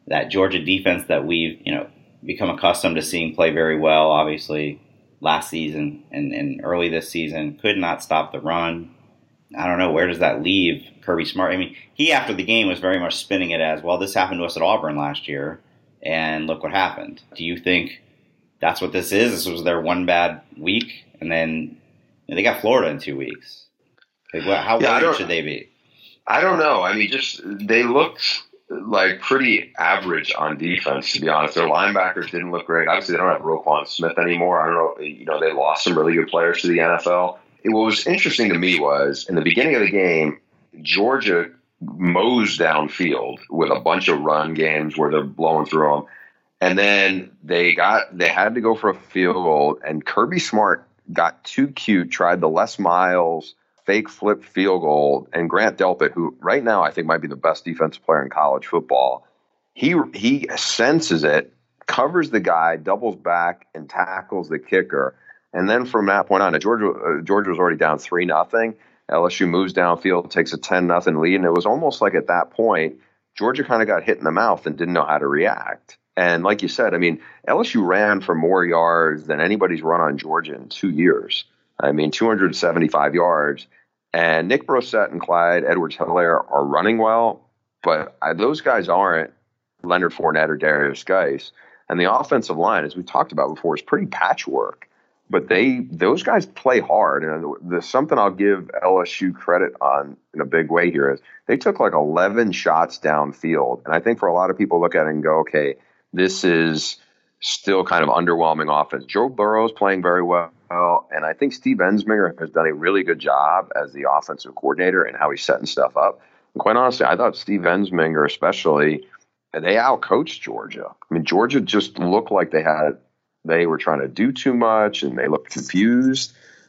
that Georgia defense that we've, you know, become accustomed to seeing play very well, obviously, last season and, and early this season, could not stop the run. I don't know, where does that leave Kirby Smart? I mean, he, after the game, was very much spinning it as, well, this happened to us at Auburn last year, and look what happened. Do you think that's what this is? This was their one bad week, and then you know, they got Florida in two weeks. Like, what, how yeah, worried should they be? I don't know. I mean, just they looked like pretty average on defense, to be honest. Their linebackers didn't look great. Obviously, they don't have Roquan Smith anymore. I don't know. You know, they lost some really good players to the N F L. What was interesting to me was in the beginning of the game, Georgia mows downfield with a bunch of run games where they're blowing through them. And then they got they had to go for a field goal, and Kirby Smart got too cute, tried the Les Miles fake flip field goal, and Grant Delpit, who right now I think might be the best defensive player in college football, he he senses it, covers the guy, doubles back, and tackles the kicker. And then from that point on, Georgia uh, Georgia was already down three nothing. L S U moves downfield, takes a ten nothing lead, and it was almost like at that point Georgia kind of got hit in the mouth and didn't know how to react. And like you said, I mean, L S U ran for more yards than anybody's run on Georgia in two years. I mean, two hundred seventy-five yards. And Nick Brossette and Clyde Edwards-Helaire are running well, but those guys aren't Leonard Fournette or Darius Geis. And the offensive line, as we talked about before, is pretty patchwork. But they those guys play hard. And there's something I'll give L S U credit on in a big way here is they took like eleven shots downfield. And I think for a lot of people look at it and go, okay, this is still kind of underwhelming offense. Joe Burrow's playing very well. And I think Steve Ensminger has done a really good job as the offensive coordinator and how he's setting stuff up. And quite honestly, I thought Steve Ensminger especially, they outcoached Georgia. I mean, Georgia just looked like they had They were trying to do too much, and they looked confused.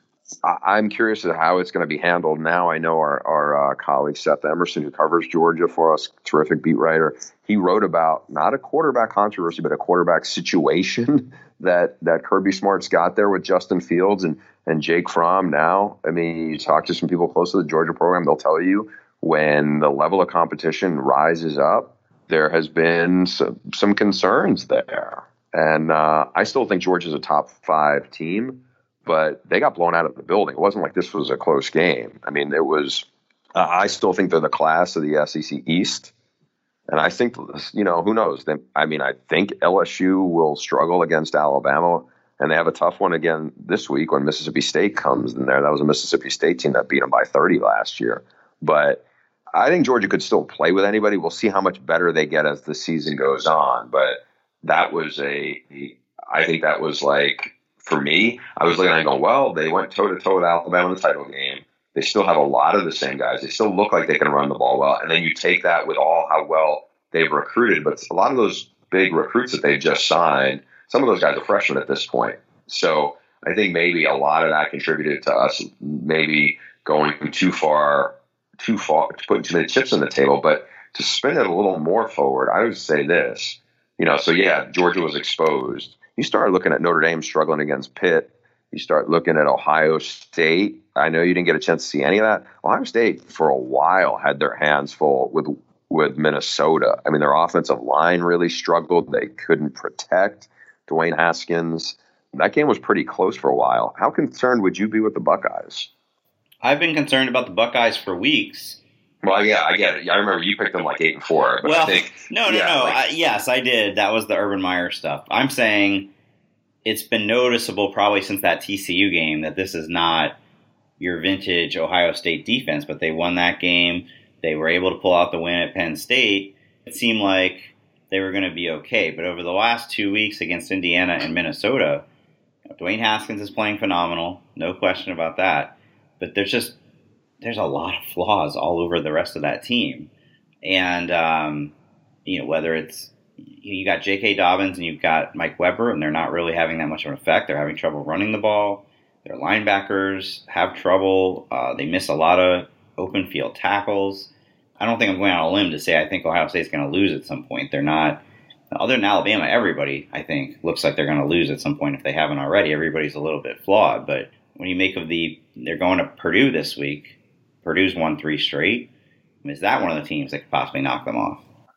I, I'm curious as to how it's going to be handled now. I know our, our uh, colleague Seth Emerson, who covers Georgia for us, terrific beat writer, he wrote about not a quarterback controversy, but a quarterback situation that that Kirby Smart's got there with Justin Fields and, and Jake Fromm now. I mean, you talk to some people close to the Georgia program, they'll tell you when the level of competition rises up, there has been some, some concerns there. And uh, I still think Georgia's a top five team, but they got blown out of the building. It wasn't like this was a close game. I mean, it was uh, – I still think they're the class of the S E C East. And I think, you know, who knows? They, I mean, I think L S U will struggle against Alabama, and they have a tough one again this week when Mississippi State comes in there. That was a Mississippi State team that beat them by thirty last year. But I think Georgia could still play with anybody. We'll see how much better they get as the season goes on. But – that was a, I think that was like, for me, I was looking at it going, well, they went toe-to-toe with Alabama in the title game. They still have a lot of the same guys. They still look like they can run the ball well. And then you take that with all how well they've recruited. But a lot of those big recruits that they just signed, some of those guys are freshmen at this point. So I think maybe a lot of that contributed to us maybe going too far, too far, putting too many chips on the table. But to spin it a little more forward, I would say this. You know, so yeah, Georgia was exposed. You start looking at Notre Dame struggling against Pitt. You start looking at Ohio State. I know you didn't get a chance to see any of that. Ohio State, for a while, had their hands full with with Minnesota. I mean, their offensive line really struggled. They couldn't protect Dwayne Haskins. That game was pretty close for a while. How concerned would you be with the Buckeyes? I've been concerned about the Buckeyes for weeks. Well, yeah, I get it. I remember you picked them like eight and four. But well, I think, no, no, yeah, no. like, I, yes, I did. That was the Urban Meyer stuff. I'm saying it's been noticeable probably since that T C U game that this is not your vintage Ohio State defense, but they won that game. They were able to pull out the win at Penn State. It seemed like they were going to be okay. But over the last two weeks against Indiana and Minnesota, you know, Dwayne Haskins is playing phenomenal. No question about that. But there's just there's a lot of flaws all over the rest of that team. And, um, you know, whether it's you got J K. Dobbins and you've got Mike Weber, and they're not really having that much of an effect. They're having trouble running the ball. Their linebackers have trouble. Uh, they miss a lot of open field tackles. I don't think I'm going on a limb to say I think Ohio State's going to lose at some point. They're not, other than Alabama, everybody, I think, looks like they're going to lose at some point if they haven't already. Everybody's a little bit flawed. But when you make of the, they're going to Purdue this week. Purdue's won three straight. I mean, is that one of the teams that could possibly knock them off?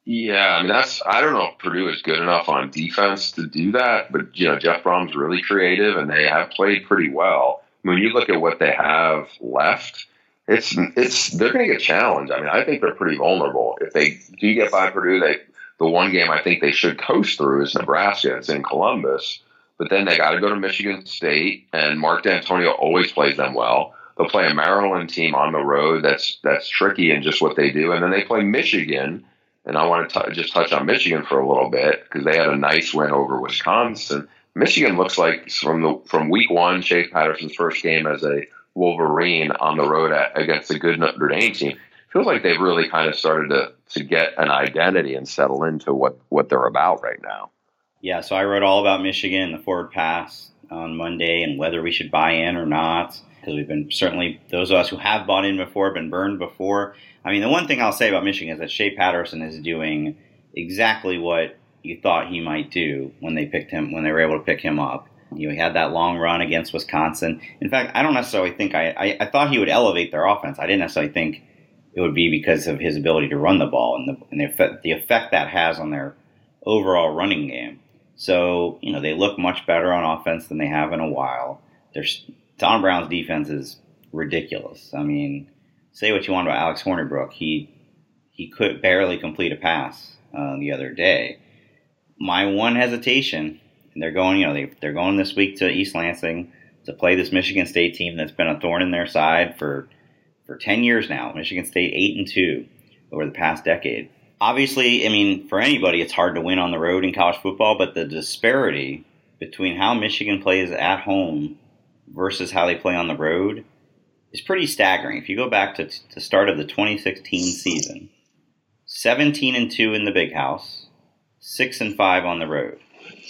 Yeah, I mean that's I don't know if Purdue is good enough on defense to do that, but you know Jeff Brom's really creative and they have played pretty well. When you look at what they have left, it's it's they're going to get challenged. I mean, I think they're pretty vulnerable if they do get by Purdue. They the one game I think they should coast through is Nebraska. It's in Columbus, but then they got to go to Michigan State, and Mark D'Antonio always plays them well. They'll play a Maryland team on the road that's that's tricky in just what they do, and then they play Michigan. And I want to t- just touch on Michigan for a little bit because they had a nice win over Wisconsin. Michigan looks like from the from week one, Chase Patterson's first game as a Wolverine on the road at, against a good Notre Dame team. Feels like they've really kind of started to to get an identity and settle into what, what they're about right now. Yeah, so I wrote all about Michigan and the forward pass on Monday and whether we should buy in or not. Because we've been certainly, those of us who have bought in before have been burned before. I mean, the one thing I'll say about Michigan is that Shea Patterson is doing exactly what you thought he might do when they picked him, when they were able to pick him up. You know, he had that long run against Wisconsin. In fact, I don't necessarily think, I, I, I thought he would elevate their offense. I didn't necessarily think it would be because of his ability to run the ball and the, and the, effect, the effect that has on their overall running game. So, you know, they look much better on offense than they have in a while. There's Don Brown's defense is ridiculous. I mean, say what you want about Alex Hornibrook. He he could barely complete a pass uh, the other day. My one hesitation, and they're going, you know, they, they're going this week to East Lansing to play this Michigan State team that's been a thorn in their side for for ten years now. Michigan State eight and two over the past decade. Obviously, I mean, for anybody, it's hard to win on the road in college football, but the disparity between how Michigan plays at home versus how they play on the road is pretty staggering. If you go back to the start of the twenty sixteen season, seventeen and two in the Big House, six and five on the road.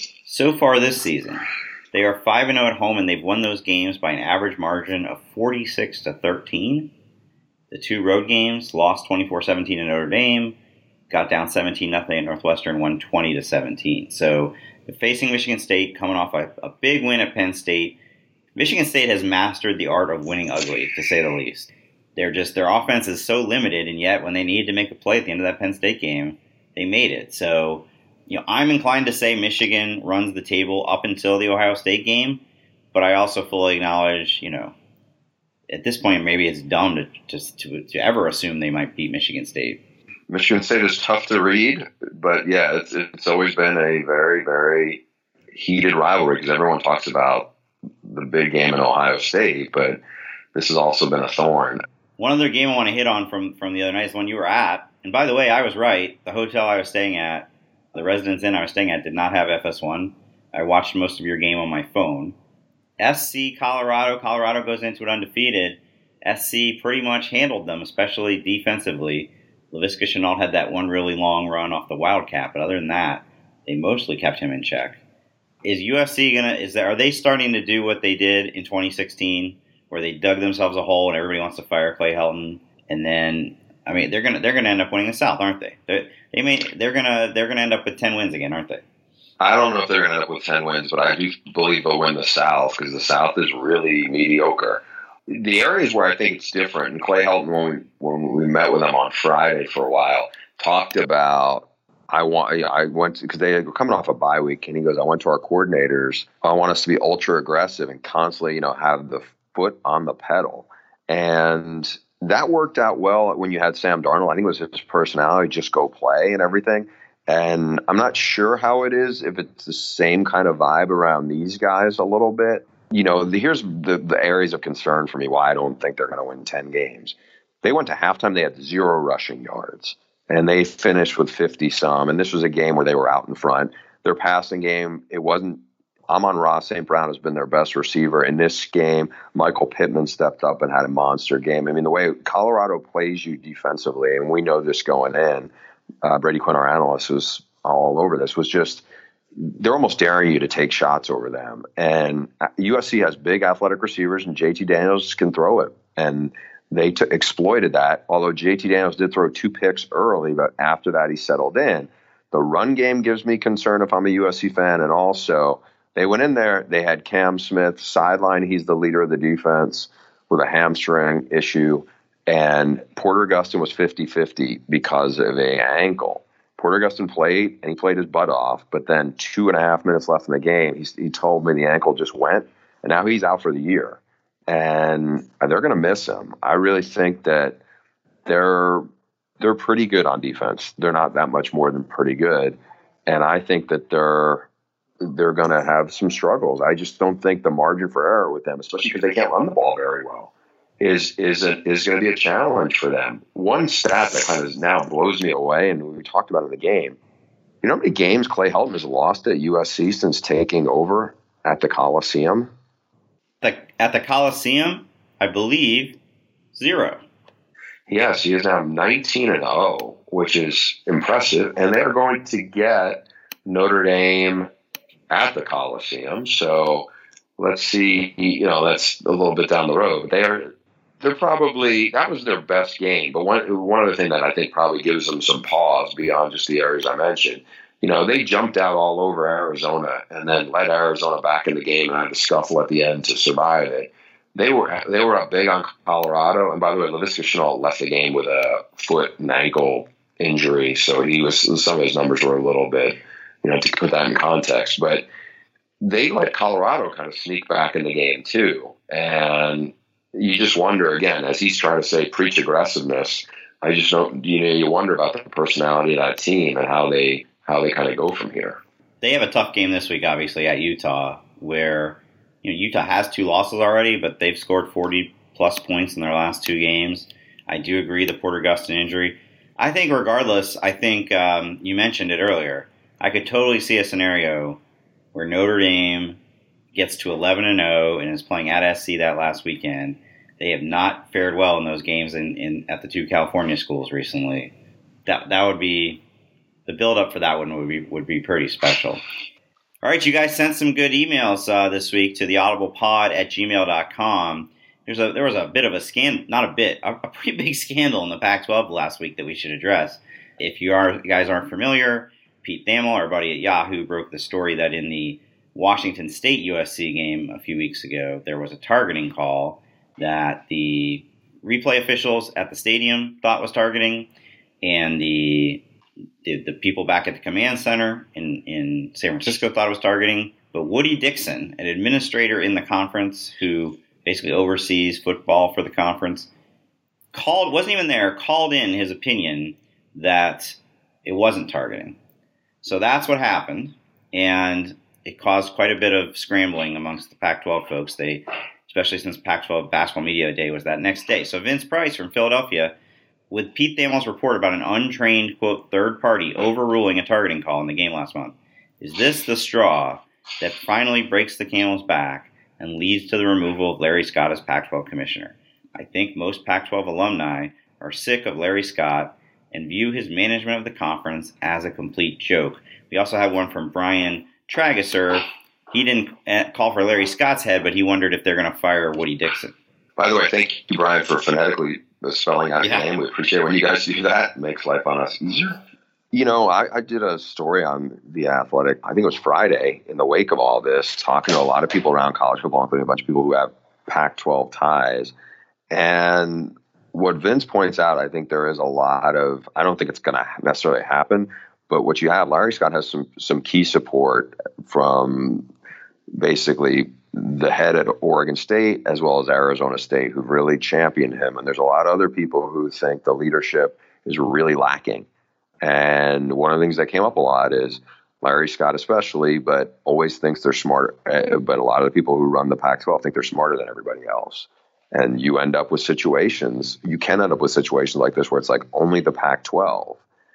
So far this season, they are five and oh at home, and they've won those games by an average margin of forty-six to thirteen. The two road games, lost twenty-four seventeen in Notre Dame, got down seventeen nothing at Northwestern, won twenty to seventeen. So they're facing Michigan State, coming off a, a big win at Penn State. Michigan State has mastered the art of winning ugly, to say the least. They're just, their offense is so limited, and yet when they needed to make a play at the end of that Penn State game, they made it. So, you know, I'm inclined to say Michigan runs the table up until the Ohio State game, but I also fully acknowledge, you know, at this point, maybe it's dumb to just to, to ever assume they might beat Michigan State. Michigan State is tough to read, but yeah, it's it's always been a very, very heated rivalry because everyone talks about the big game in Ohio State, but this has also been a thorn. One other game I want to hit on from, from the other night is the one you were at. And by the way, I was right. The hotel I was staying at, the Residence Inn I was staying at, did not have F S one. I watched most of your game on my phone. S C Colorado. Colorado goes into it undefeated. S C pretty much handled them, especially defensively. Laviska Shenault had that one really long run off the Wildcat, but other than that, they mostly kept him in check. Is U S C gonna? Is that? Are they starting to do what they did in twenty sixteen, where they dug themselves a hole and everybody wants to fire Clay Helton? And then, I mean, they're gonna they're gonna end up winning the South, aren't they? They they may they're gonna they're gonna end up with ten wins again, aren't they? I don't know if they're gonna end up with ten wins, but I do believe they'll win the South because the South is really mediocre. The areas where I think it's different, and Clay Helton, when we when we met with him on Friday for a while, talked about. I want. I went to because they were coming off a bye week, and he goes, "I went to our coordinators. I want us to be ultra aggressive and constantly, you know, have the foot on the pedal." And that worked out well when you had Sam Darnold. I think it was his personality, just go play and everything. And I'm not sure how it is if it's the same kind of vibe around these guys a little bit. You know, the, here's the, the areas of concern for me why I don't think they're going to win ten games. They went to halftime. They had zero rushing yards. And they finished with fifty-some. And this was a game where they were out in front. Their passing game, it wasn't – Amon-Ra Saint Brown has been their best receiver. In this game, Michael Pittman stepped up and had a monster game. I mean, the way Colorado plays you defensively, and we know this going in, uh, Brady Quinn, our analyst, was all over this, was just – they're almost daring you to take shots over them. And U S C has big athletic receivers, and J T Daniels can throw it. And – They t- exploited that, although J T Daniels did throw two picks early, but after that he settled in. The run game gives me concern if I'm a U S C fan, and also they went in there, they had Cam Smith sideline, he's the leader of the defense with a hamstring issue, and Porter Gustin was fifty-fifty because of a ankle. Porter Gustin played, and he played his butt off, but then two and a half minutes left in the game, he, he told me the ankle just went, and now he's out for the year. And they're going to miss him. I really think that they're they're pretty good on defense. They're not that much more than pretty good, and I think that they're they're going to have some struggles. I just don't think the margin for error with them, especially because they can't run the ball very well, is is a, is going to be a challenge for them. One stat that kind of now blows me away, and we talked about it in the game. You know how many games Clay Helton has lost at U S C since taking over at the Coliseum? The, at the Coliseum, I believe, zero. Yes, he is now nineteen and oh, which is impressive. And they're going to get Notre Dame at the Coliseum. So let's see, you know, that's a little bit down the road. But they are, they're probably, that was their best game. But one, one other thing that I think probably gives them some pause beyond just the areas I mentioned, you know, they jumped out all over Arizona and then led Arizona back in the game and had to scuffle at the end to survive it. They were they were up big on Colorado. And by the way, Laviska Shenault left the game with a foot and ankle injury. So he was, some of his numbers were a little bit, you know, to put that in context. But they let Colorado kind of sneak back in the game too. And you just wonder, again, as he's trying to say, preach aggressiveness, I just don't, you know, you wonder about the personality of that team and how they, how they kind of go from here. They have a tough game this week, obviously, at Utah, where, you know, Utah has two losses already, but they've scored forty-plus points in their last two games. I do agree the Porter Gustin injury. I think regardless, I think um, you mentioned it earlier, I could totally see a scenario where Notre Dame gets to eleven and oh and is playing at S C that last weekend. They have not fared well in those games in, in at the two California schools recently. That that would be... The build-up for that one would be would be pretty special. All right, you guys sent some good emails uh, this week to the audiblepod at gmail dot com. There's a there was a bit of a scandal, not a bit, a, a pretty big scandal in the Pac twelve last week that we should address. If you are you guys aren't familiar, Pete Thamel, our buddy at Yahoo, broke the story that in the Washington State U S C game a few weeks ago, there was a targeting call that the replay officials at the stadium thought was targeting, and the The, the people back at the command center in, in San Francisco thought it was targeting. But Woody Dixon, an administrator in the conference who basically oversees football for the conference, called, wasn't even there, called in his opinion that it wasn't targeting. So that's what happened. And it caused quite a bit of scrambling amongst the Pac twelve folks. They, especially since Pac twelve Basketball Media Day was that next day. So Vince Price from Philadelphia, with Pete Thamel's report about an untrained, quote, third party overruling a targeting call in the game last month, is this the straw that finally breaks the camel's back and leads to the removal of Larry Scott as Pac twelve commissioner? I think most Pac twelve alumni are sick of Larry Scott and view his management of the conference as a complete joke. We also have one from Brian Trageser. He didn't call for Larry Scott's head, but he wondered if they're going to fire Woody Dixon. By the way, thank you, Brian, for phonetically spelling out yeah. the name. We appreciate when you guys do that. It makes life on us easier. You know, I, I did a story on The Athletic, I think it was Friday, in the wake of all this, talking to a lot of people around college football, including a bunch of people who have Pac twelve ties. And what Vince points out, I think there is a lot of, I don't think it's going to necessarily happen, but what you have, Larry Scott has some some key support from basically the head at Oregon State as well as Arizona State who've really championed him. And there's a lot of other people who think the leadership is really lacking. And one of the things that came up a lot is Larry Scott especially, but always thinks they're smart. But a lot of the people who run the Pac twelve think they're smarter than everybody else. And you end up with situations, you can end up with situations like this where it's like only the Pac twelve.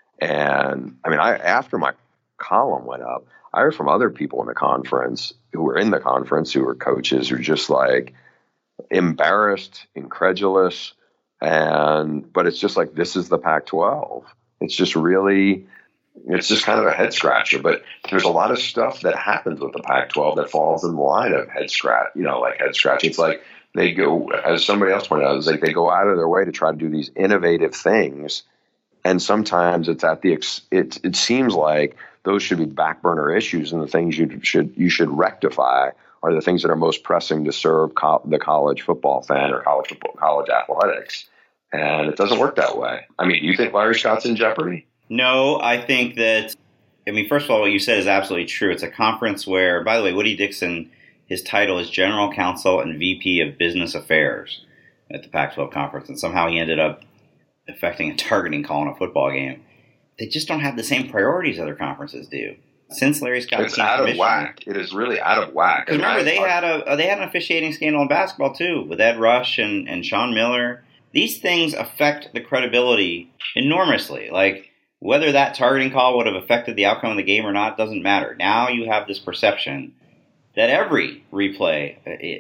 And I mean, I after my column went up, I heard from other people in the conference who were in the conference, who were coaches, who were just like embarrassed, incredulous. And, but it's just like, this is the Pac twelve. It's just really, it's just kind of a head scratcher. But there's a lot of stuff that happens with the Pac twelve that falls in the line of head scratch, you know, like head scratching. It's like they go, as somebody else pointed out, it's like they go out of their way to try to do these innovative things. And sometimes it's at the, it, it seems like those should be back burner issues, and the things you should you should rectify are the things that are most pressing to serve co- the college football fan or college football, college athletics. And it doesn't work that way. I mean, do you think Larry Scott's in jeopardy? No, I think that, I mean, first of all, what you said is absolutely true. It's a conference where, by the way, Woody Dixon, his title is General Counsel and V P of Business Affairs at the Pac twelve Conference, and somehow he ended up effecting a targeting call in a football game. They just don't have the same priorities other conferences do. Since Larry Scott it's out of whack. It is really out of whack. Because remember, they had a they had an officiating scandal in basketball too, with Ed Rush and, and Sean Miller. These things affect the credibility enormously. Like, whether that targeting call would have affected the outcome of the game or not doesn't matter. Now you have this perception that every replay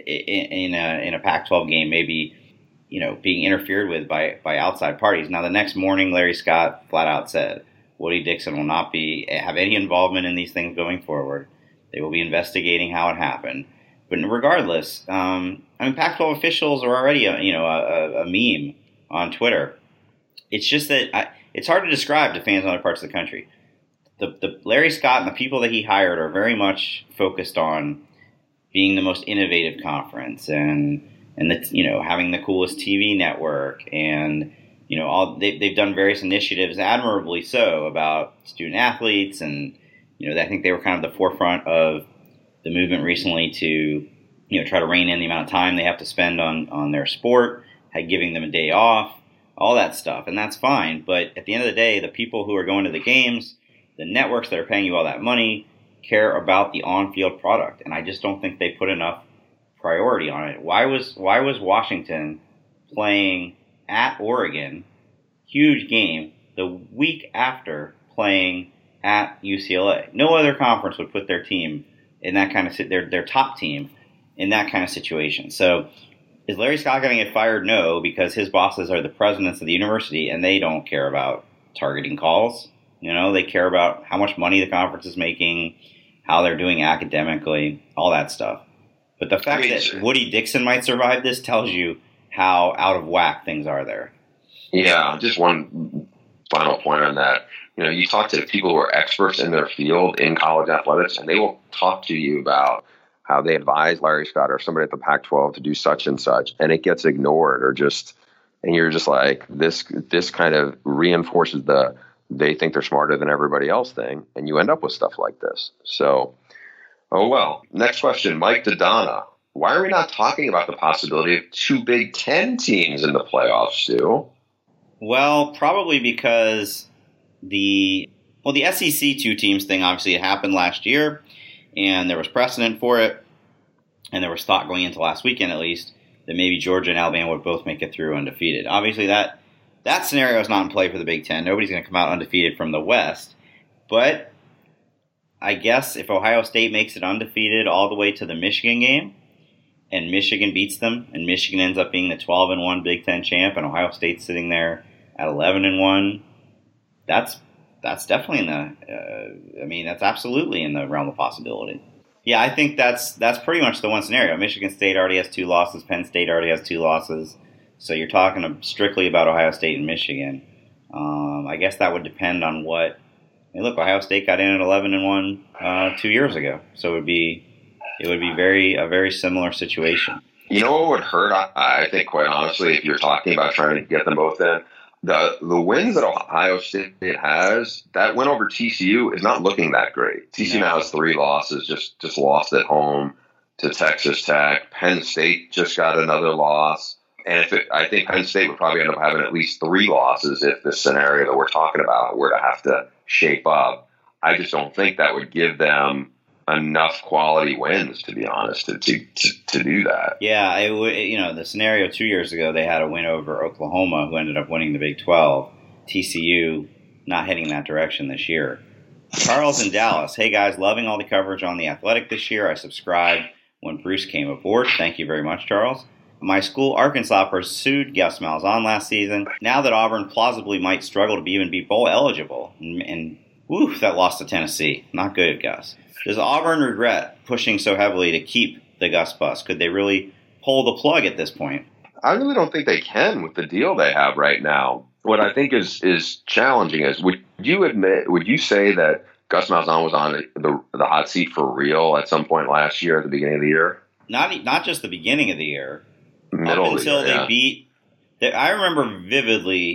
in a in a Pac twelve game may be, you know, being interfered with by, by outside parties. Now, the next morning, Larry Scott flat out said Woody Dixon will not be have any involvement in these things going forward. They will be investigating how it happened. But regardless, um, I mean, Pac twelve officials are already a, you know a, a meme on Twitter. It's just that I, it's hard to describe to fans in other parts of the country. The, the Larry Scott and the people that he hired are very much focused on being the most innovative conference and and the, you know having the coolest T V network, and you know all they, they've done various initiatives, admirably so, about student athletes, and you know I think they were kind of the forefront of the movement recently to you know try to rein in the amount of time they have to spend on on their sport, giving them a day off, all that stuff, and that's fine. But at the end of the day, the people who are going to the games, the networks that are paying you all that money, care about the on-field product, and I just don't think they put enough priority on it. Why was why was Washington playing at Oregon, huge game, the week after playing at U C L A? No other conference would put their team in that kind of their their top team in that kind of situation. So, is Larry Scott going to get fired? No, because his bosses are the presidents of the university, and they don't care about targeting calls. You know, they care about how much money the conference is making, how they're doing academically, all that stuff. But the fact I mean, that Woody Dixon might survive this tells you how out of whack things are there. Yeah, just one final point on that. You know, you talk to people who are experts in their field in college athletics, and they will talk to you about how they advise Larry Scott or somebody at the Pac twelve to do such and such, and it gets ignored, or just, and you're just like, this, this kind of reinforces the, they think they're smarter than everybody else thing, and you end up with stuff like this. So, oh well. Next question, Mike Dodonna. Why are we not talking about the possibility of two Big Ten teams in the playoffs, Stu? Well, probably because the well, the S E C two teams thing, obviously it happened last year, and there was precedent for it, and there was thought going into last weekend at least that maybe Georgia and Alabama would both make it through undefeated. Obviously that that scenario is not in play for the Big Ten. Nobody's going to come out undefeated from the West, but I guess if Ohio State makes it undefeated all the way to the Michigan game, and Michigan beats them, and Michigan ends up being the twelve and one Big Ten champ, and Ohio State's sitting there at eleven and one, that's that's definitely in the. Uh, I mean, that's absolutely in the realm of possibility. Yeah, I think that's that's pretty much the one scenario. Michigan State already has two losses. Penn State already has two losses. So you're talking strictly about Ohio State and Michigan. Um, I guess that would depend on what. I mean, look, Ohio State got in at eleven and one uh, two years ago, so it would be. It would be very a very similar situation. You know what would hurt, I, I think, quite honestly, if you're talking about trying to get them both in? The the wins that Ohio State has, that win over T C U is not looking that great. T C U no. now has three losses, just, just lost at home to Texas Tech. Penn State just got another loss. And if it, I think Penn State would probably end up having at least three losses if this scenario that we're talking about were to have to shape up. I just don't think that would give them enough quality wins, to be honest, to, to to to do that. Yeah, it would. You know, the scenario two years ago, they had a win over Oklahoma, who ended up winning the Big twelve. T C U not heading that direction this year. Charles in Dallas. Hey guys, loving all the coverage on The Athletic this year. I subscribed when Bruce came aboard. Thank you very much, Charles. My school, Arkansas, pursued Gus Malzahn last season. Now that Auburn plausibly might struggle to be, even be bowl eligible, and, and woof, that loss to Tennessee. Not good, Gus. Does Auburn regret pushing so heavily to keep the Gus bus? Could they really pull the plug at this point? I really don't think they can with the deal they have right now. What I think is is challenging is, would you admit, would you say that Gus Malzahn was on the, the the hot seat for real at some point last year, at the beginning of the year? Not not just the beginning of the year. Middle up until of the year, they yeah. beat. They, I remember vividly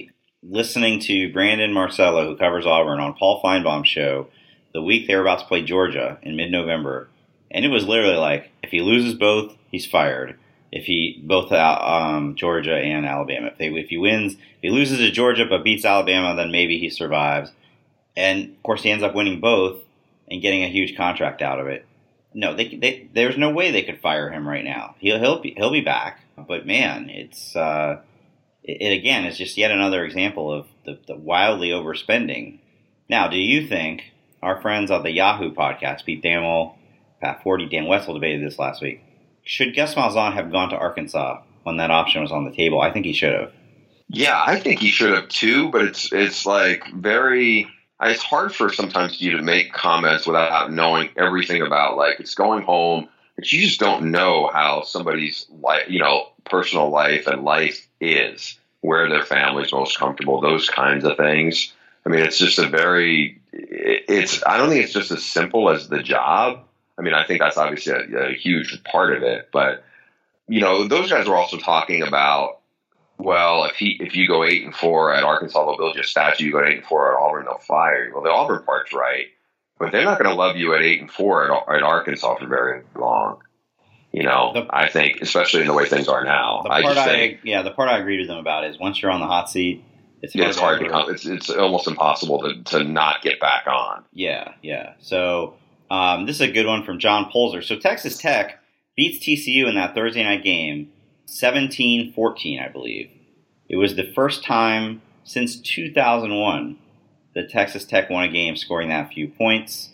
listening to Brandon Marcello, who covers Auburn, on Paul Feinbaum's show the week they were about to play Georgia in mid-November, and it was literally like, if he loses both, he's fired. If he both um, Georgia and Alabama, if, they, if he wins, if he loses to Georgia but beats Alabama, then maybe he survives. And of course, he ends up winning both and getting a huge contract out of it. No, they, they, there's no way they could fire him right now. He'll he'll be he'll be back, but man, it's uh, it, it again is just yet another example of the, the wildly overspending. Now, do you think our friends on the Yahoo podcast, Pete Thamel, Pat Forty, Dan Wetzel, debated this last week? Should Gus Malzahn have gone to Arkansas when that option was on the table? I think he should have. Yeah, I think he should have too, but it's it's like very it's hard for sometimes you to make comments without knowing everything about, like, it's going home, but you just don't know how somebody's life, you know, personal life and life is, where their family's most comfortable, those kinds of things. I mean, it's just a very it's I don't think it's just as simple as the job. I mean, I think that's obviously a, a huge part of it, but, you know, those guys were also talking about, well, if he if you go eight and four at Arkansas, they'll build you a statue. You go eight and four at Auburn, they'll fire you. Well, the Auburn part's right, but they're not going to love you at eight and four at, at Arkansas for very long. You know, the, I think, especially in the way things are now. The I part just I, think, yeah, the part I agreed with them about is once you're on the hot seat, it's hard, yeah, it's hard to come. It's it's almost impossible to to not get back on. Yeah, yeah. So. Um, this is a good one from John Polzer. So Texas Tech beats T C U in that Thursday night game seventeen fourteen, I believe. It was the first time since two thousand one that Texas Tech won a game scoring that few points.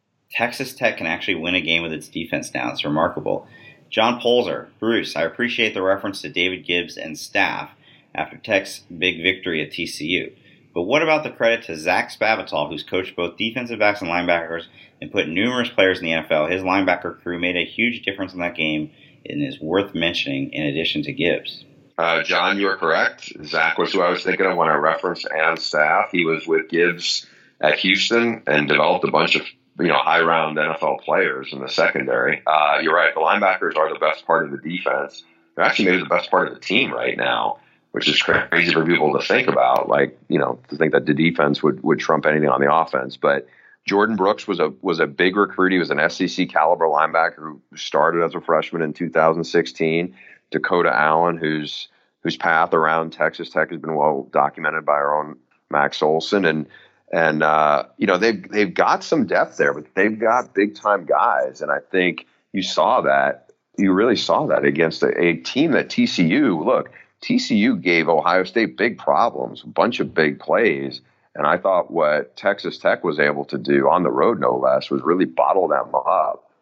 Texas Tech can actually win a game with its defense now. It's remarkable. John Polzer, Bruce, I appreciate the reference to David Gibbs and staff after Tech's big victory at T C U. But what about the credit to Zach Spavital, who's coached both defensive backs and linebackers and put numerous players in the N F L? His linebacker crew made a huge difference in that game and is worth mentioning in addition to Gibbs. Uh, John, you are correct. Zach was who I was thinking of when I referenced and staff. He was with Gibbs at Houston and developed a bunch of you know high-round N F L players in the secondary. Uh, you're right. The linebackers are the best part of the defense. They're actually maybe the best part of the team right now, which is crazy for people to think about, like, you know, to think that the defense would, would trump anything on the offense. But Jordan Brooks was a was a big recruit. He was an S E C caliber linebacker who started as a freshman in two thousand sixteen. Dakota Allen, whose whose path around Texas Tech has been well documented by our own Max Olson. And, and uh, you know, they've, they've got some depth there, but they've got big-time guys. And I think you saw that. You really saw that against a, a team that T C U, look, T C U gave Ohio State big problems, a bunch of big plays. And I thought what Texas Tech was able to do on the road, no less, was really bottle them up.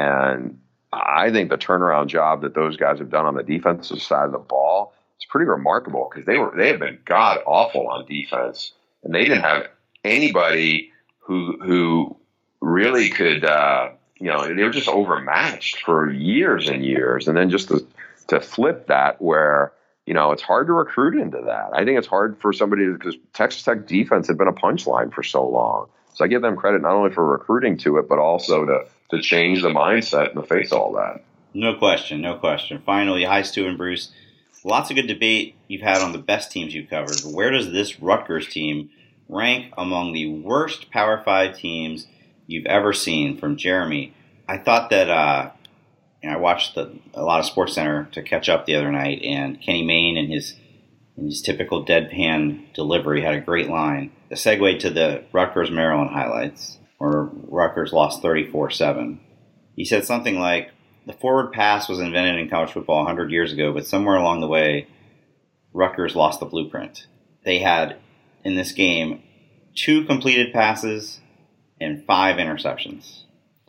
And I think the turnaround job that those guys have done on the defensive side of the ball is pretty remarkable, because they were they have been god awful on defense, and they didn't have anybody who who really could uh, you know they were just overmatched for years and years, and then just to to flip that where. You know, it's hard to recruit into that. I think it's hard for somebody to, because Texas Tech defense had been a punchline for so long. So I give them credit not only for recruiting to it, but also to to change the mindset and to face all that. No question, no question. Finally, hi, Stu and Bruce. Lots of good debate you've had on the best teams you've covered. But where does this Rutgers team rank among the worst Power Five teams you've ever seen? From Jeremy. I thought that uh, you know, I watched the, a lot of SportsCenter to catch up the other night, and Kenny Mayne in his in his typical deadpan delivery had a great line. The segue to the Rutgers-Maryland highlights, where Rutgers lost thirty-four seven. He said something like, the forward pass was invented in college football one hundred years ago, but somewhere along the way, Rutgers lost the blueprint. They had, in this game, two completed passes and five interceptions.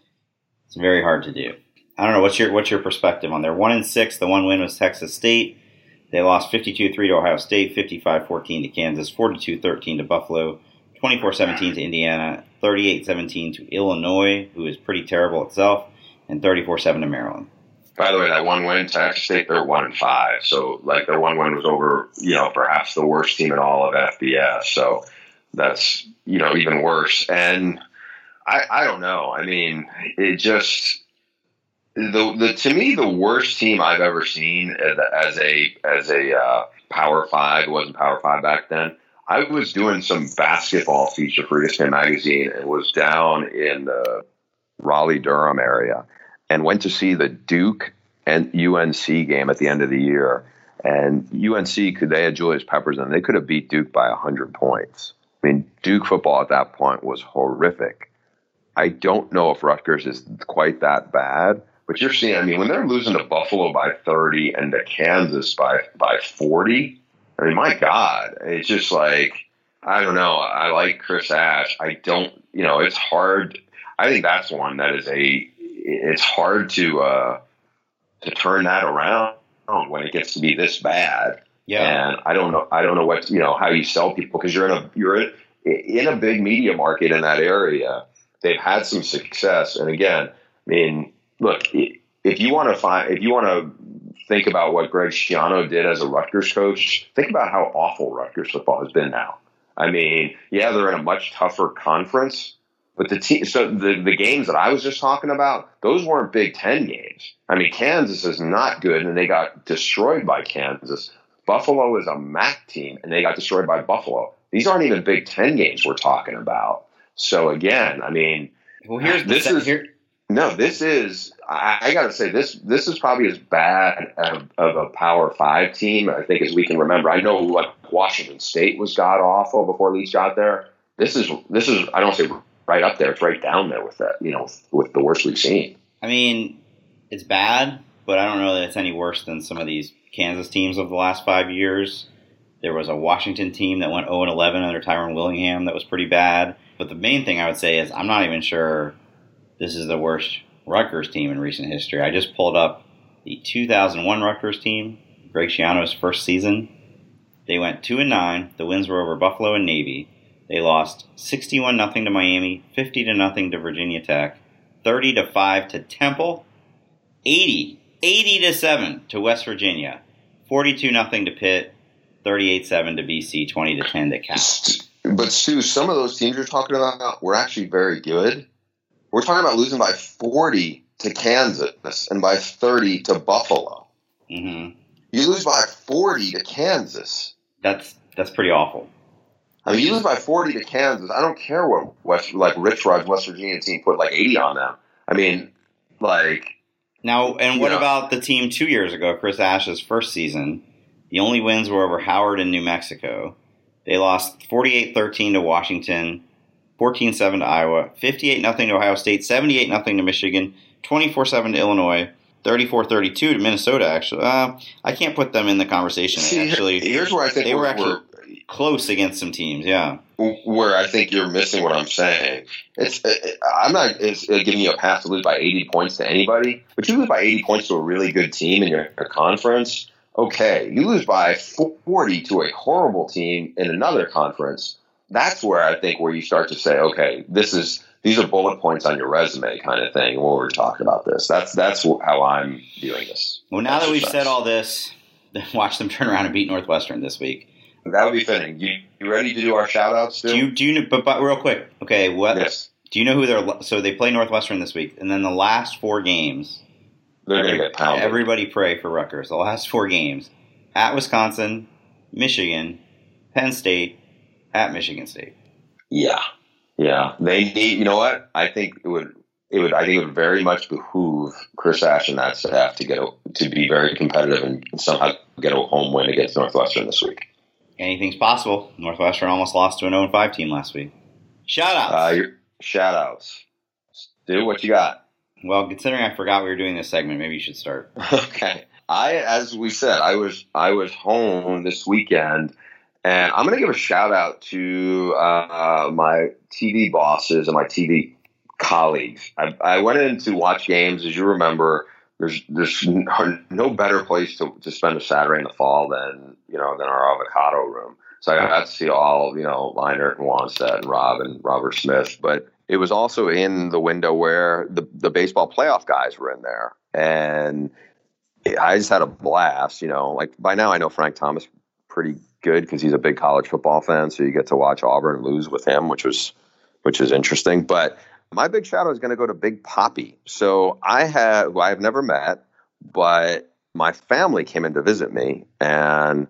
It's very hard to do. I don't know, what's your what's your perspective on there? One and six, the one win was Texas State. They lost fifty-two three to Ohio State, fifty-five fourteen to Kansas, forty-two thirteen to Buffalo, twenty-four seventeen to Indiana, thirty-eight seventeen to Illinois, who is pretty terrible itself, and thirty-four seven to Maryland. By the way, that one win, Texas State, they're one and five. So, like, their one win was over, you know, perhaps the worst team in all of F B S. So that's, you know, even worse. And I, I don't know. I mean, it just the the to me the worst team I've ever seen as a as a uh, Power Five. It wasn't Power Five back then. I was doing some basketball feature for E S P N Magazine and was down in the Raleigh-Durham area and went to see the Duke and U N C game at the end of the year. And U N C, could they had Julius Peppers, and they could have beat Duke by one hundred points. I mean, Duke football at that point was horrific. I don't know if Rutgers is quite that bad, but you're seeing, I mean, when they're losing to Buffalo by thirty and to Kansas by, by forty, I mean, my God, it's just like, I don't know. I like Chris Ash. I don't, you know, it's hard. I think that's one that is a, it's hard to, uh, to turn that around when it gets to be this bad. Yeah. And I don't know, I don't know what, you know, how you sell people, because you're in a, you're in, in a big media market in that area. They've had some success. And again, I mean, look, if you want to find, if you want to think about what Greg Schiano did as a Rutgers coach, think about how awful Rutgers football has been now. I mean, yeah, they're in a much tougher conference, but the team, so the, the games that I was just talking about, those weren't Big Ten games. I mean, Kansas is not good, and they got destroyed by Kansas. Buffalo is a M A C team, and they got destroyed by Buffalo. These aren't even Big Ten games we're talking about. So again, I mean, well, here's this the, is here. no, this is. I, I got to say this. This is probably as bad of, of a Power Five team, I think, as we can remember. I know what Washington State was god awful before Leach got there. This is. This is. I don't say right up there. It's right down there with that. You know, with the worst we've seen. I mean, it's bad, but I don't know that it's any worse than some of these Kansas teams of the last five years. There was a Washington team that went oh and eleven under Tyrone Willingham that was pretty bad. But the main thing I would say is I'm not even sure this is the worst Rutgers team in recent history. I just pulled up the two thousand one Rutgers team, Greg Schiano's first season. They went two and nine. The wins were over Buffalo and Navy. They lost sixty-one nothing to Miami, fifty to nothing to Virginia Tech, thirty to five to Temple, eighty, eighty to seven to West Virginia, forty-two nothing to Pitt, thirty-eight seven to B C, twenty to ten to Cal. But Stu, some of those teams you're talking about were actually very good. We're talking about losing by forty to Kansas and by thirty to Buffalo. Mm-hmm. You lose by forty to Kansas. That's that's pretty awful. I mean, you lose by forty to Kansas. I don't care what West, like Rich Rod's West Virginia team put like eighty on them. I mean, like now. And what know. about the team two years ago, Chris Ash's first season? The only wins were over Howard and New Mexico. They lost forty-eight thirteen to Washington, fourteen seven to Iowa, fifty-eight nothing to Ohio State, seventy-eight nothing to Michigan, twenty-four seven to Illinois, thirty-four thirty-two to Minnesota, actually. Uh, I can't put them in the conversation. See, actually, here's where I think they we're, were actually close against some teams, yeah. Where I think you're missing what I'm saying. It's I'm not it's giving you a pass to lose by eighty points to anybody, but you lose by eighty points to a really good team in your, your conference. Okay, you lose by forty to a horrible team in another conference. That's where I think where you start to say, okay, this is these are bullet points on your resume kind of thing when we're talking about this. That's that's how I'm viewing this. Well, now that we've said all this, watch them turn around and beat Northwestern this week. That would be fitting. You, you ready to do our shout-outs, do you, do you, but, but real quick, okay, what? Yes. Do you know who they're, so they play Northwestern this week, and then the last four games, they're going to get pounded. Everybody pray for Rutgers. The last four games, at Wisconsin, Michigan, Penn State, at Michigan State. Yeah. Yeah. They need, you know what? I think it would, it would, I think it would very much behoove Chris Ash and that staff to get, a, to be very competitive and somehow get a home win against Northwestern this week. Anything's possible. Northwestern almost lost to an oh and five team last week. Shout-outs. Uh, your, shout-outs. Do what you got. Well, considering I forgot we were doing this segment, maybe you should start. Okay. I, as we said, I was I was home this weekend, and I'm going to give a shout-out to uh, my T V bosses and my T V colleagues. I, I went in to watch games, as you remember. There's there's no better place to, to spend a Saturday in the fall than you know than our avocado room. So I got to see all you know Leinert and Wanstead and Rob and Robert Smith. But it was also in the window where the the baseball playoff guys were in there, and I just had a blast. You know, like by now I know Frank Thomas pretty good because he's a big college football fan. So you get to watch Auburn lose with him, which was which is interesting. But my big shout out is going to go to Big Poppy. So I have, who I've never met, but my family came in to visit me. And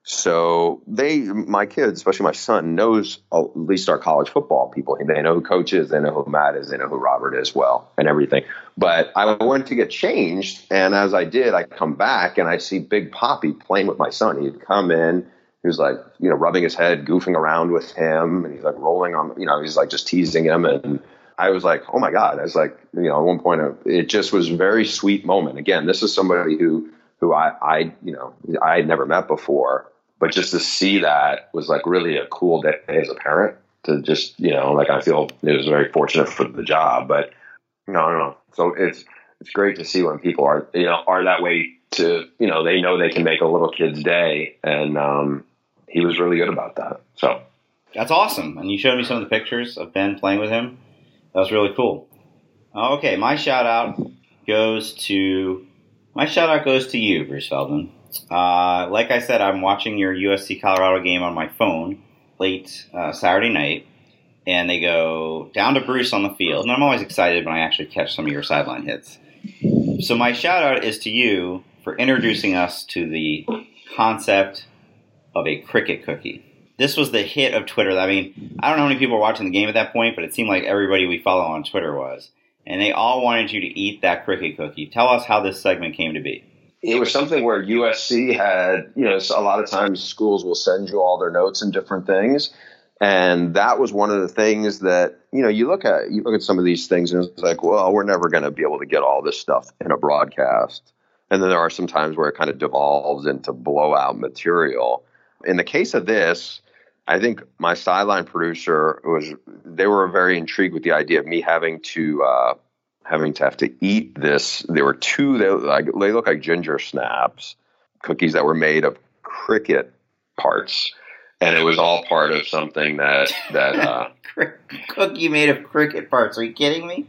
So they, my kids, especially my son, knows at least our college football people. They know who Coach is, they know who Matt is, they know who Robert is well, and everything. But I went to get changed, and as I did, I come back and I see Big Poppy playing with my son. He'd come in, he was like, you know, rubbing his head, goofing around with him, and he's like rolling on, you know, he's like just teasing him, and I was like, oh my God. I was like, you know, at one point, it just was a very sweet moment. Again, this is somebody who, who I, I, you know, I had never met before. But just to see that was like really a cool day as a parent to just, you know, like I feel it was very fortunate for the job, but no, no, no. So it's, it's great to see when people are, you know, are that way to, you know, they know they can make a little kid's day. And um, he was really good about that. So that's awesome. And you showed me some of the pictures of Ben playing with him. That was really cool. Okay. My shout out goes to, my shout out goes to you, Bruce Feldman. Uh, like I said, I'm watching your U S C Colorado game on my phone late uh, Saturday night, and they go down to Bruce on the field. And I'm always excited when I actually catch some of your sideline hits. So my shout out is to you for introducing us to the concept of a cricket cookie. This was the hit of Twitter. I mean, I don't know how many people were watching the game at that point, but it seemed like everybody we follow on Twitter was. And they all wanted you to eat that cricket cookie. Tell us how this segment came to be. It was something where U S C had, you know, a lot of times schools will send you all their notes and different things. And that was one of the things that, you know, you look at, you look at some of these things and it's like, well, we're never going to be able to get all this stuff in a broadcast. And then there are some times where it kind of devolves into blowout material. In the case of this, I think my sideline producer was, they were very intrigued with the idea of me having to, uh, having to have to eat this. There were two, they, like, they look like ginger snaps, cookies that were made of cricket parts. And it was all part of something that, that, uh, cookie made of cricket parts. Are you kidding me?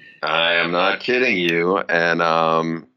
I am not kidding you. And, um,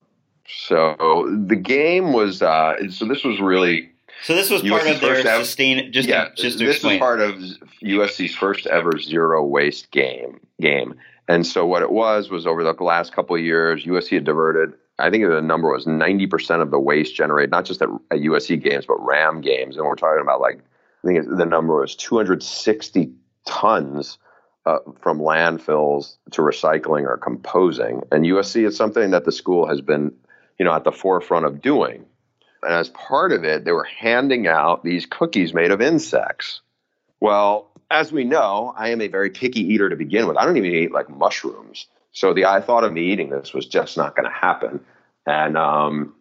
so the game was, uh, so this was really, so this was part of their ever, sustain, just, yeah, to, just to this explain. was part of U S C's first ever zero waste game game. And so what it was, was over the last couple of years, U S C had diverted, I think the number was ninety percent of the waste generated, not just at, at U S C games, but Ram games. And we're talking about like, I think the number was two hundred sixty tons uh, from landfills to recycling or composing. And U S C is something that the school has been, you know, at the forefront of doing. And as part of it, they were handing out these cookies made of insects. Well, as we know, I am a very picky eater to begin with. I don't even eat like mushrooms. So the I thought of me eating this was just not going to happen. And um,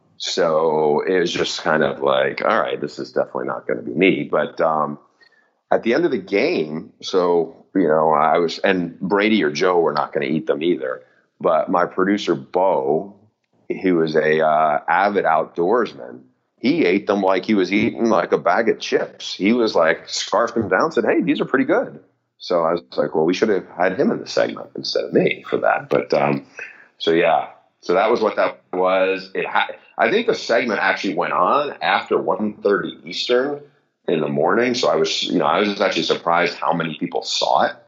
so it was just kind of like, all right, this is definitely not going to be me. But um, at the end of the game, so, you know, I was, and Brady or Joe were not going to eat them either. But my producer, Bo, who was a uh, avid outdoorsman, he ate them like he was eating like a bag of chips. He was like, scarfed them down, said, hey, these are pretty good. So I was like, well, we should have had him in the segment instead of me for that. But um, so, yeah, so that was what that was. It ha- I think the segment actually went on after one thirty Eastern in the morning. So I was, you know, I was actually surprised how many people saw it.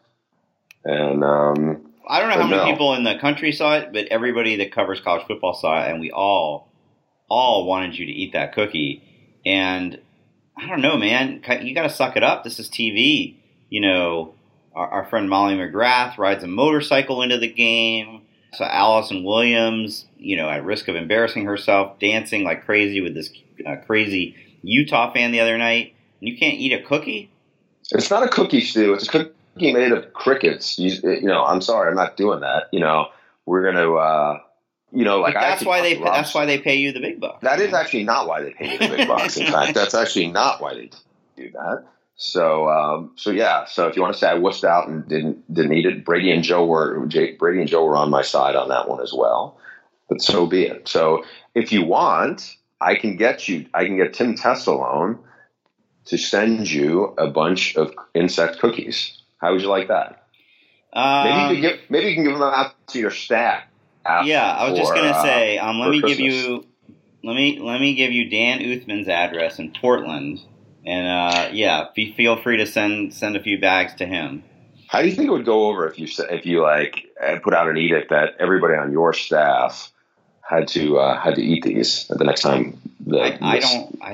And um, I don't know how many no. people in the country saw it, but everybody that covers college football saw it. And we all, all wanted you to eat that cookie. And I don't know, man, you got to suck it up. This is T V. You know, our, our friend Molly McGrath rides a motorcycle into the game. So Allison Williams, you know, at risk of embarrassing herself, dancing like crazy with this uh, crazy Utah fan the other night. And you can't eat a cookie? It's not a cookie, Stu. It's a cookie made of crickets. You, you know, I'm sorry, I'm not doing that. You know, we're going to, uh, you know, like but that's I why they Rob's, that's why they pay you the big bucks. That is actually not why they pay you the big bucks. In fact, that's actually not why they do that. So, um, so yeah. So if you want to say I wussed out and didn't didn't eat it, Brady and Joe were Jake, Brady and Joe were on my side on that one as well. But so be it. So if you want, I can get you. I can get Tim Tessalone to send you a bunch of insect cookies. How would you like that? Um, maybe you could give. Maybe you can give them out to your staff. Yeah, I was for, just gonna say. Um, let me Christmas. give you. Let me let me give you Dan Uthman's address in Portland. And, uh, yeah, be, feel free to send send a few bags to him. How do you think it would go over if you if you like put out an edict that everybody on your staff had to uh, had to eat these at the next time? The, I, I don't. I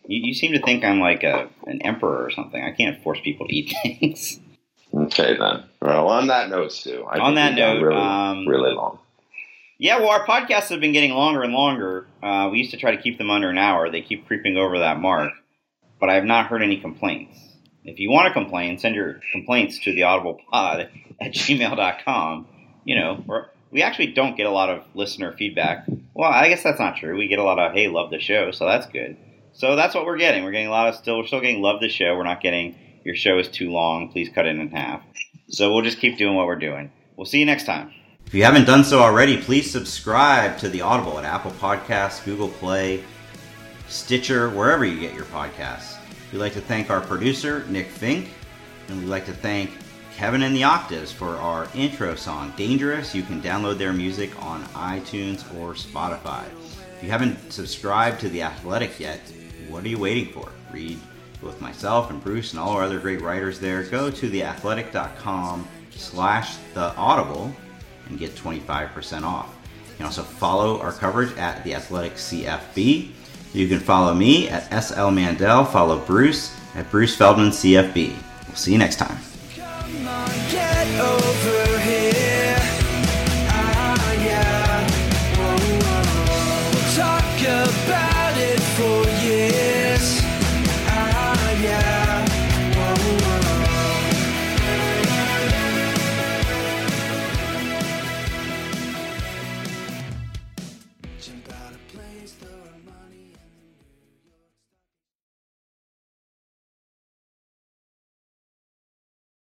You, you seem to think I'm like a an emperor or something. I can't force people to eat things. Okay, then. Well, on that note, Stu. I on that note, really, um, really long. Yeah, well, our podcasts have been getting longer and longer. Uh, we used to try to keep them under an hour. They keep creeping over that mark, but I have not heard any complaints. If you want to complain, send your complaints to the audible pod at gmail dot com. You know, we're, we actually don't get a lot of listener feedback. Well, I guess that's not true. We get a lot of, hey, love the show, so that's good. So that's what we're getting. We're getting a lot of still, we're still getting love the show. We're not getting, your show is too long, please cut it in half. So we'll just keep doing what we're doing. We'll see you next time. If you haven't done so already, please subscribe to The Audible at Apple Podcasts, Google Play, Stitcher, wherever you get your podcasts. We'd like to thank our producer, Nick Fink, and we'd like to thank Kevin and the Octaves for our intro song, Dangerous. You can download their music on iTunes or Spotify. If you haven't subscribed to The Athletic yet, what are you waiting for? Read with myself and Bruce and all our other great writers there. Go to theathletic.com slash the audible and get twenty-five percent off. You can also follow our coverage at The Athletic C F B. You can follow me at S L Mandel. Follow Bruce at Bruce Feldman C F B. We'll see you next time. Come on, get over here. Ah, yeah. Whoa, whoa. We'll talk about it for years. Ah, yeah. Whoa, whoa. Jump out of planes, throw our money.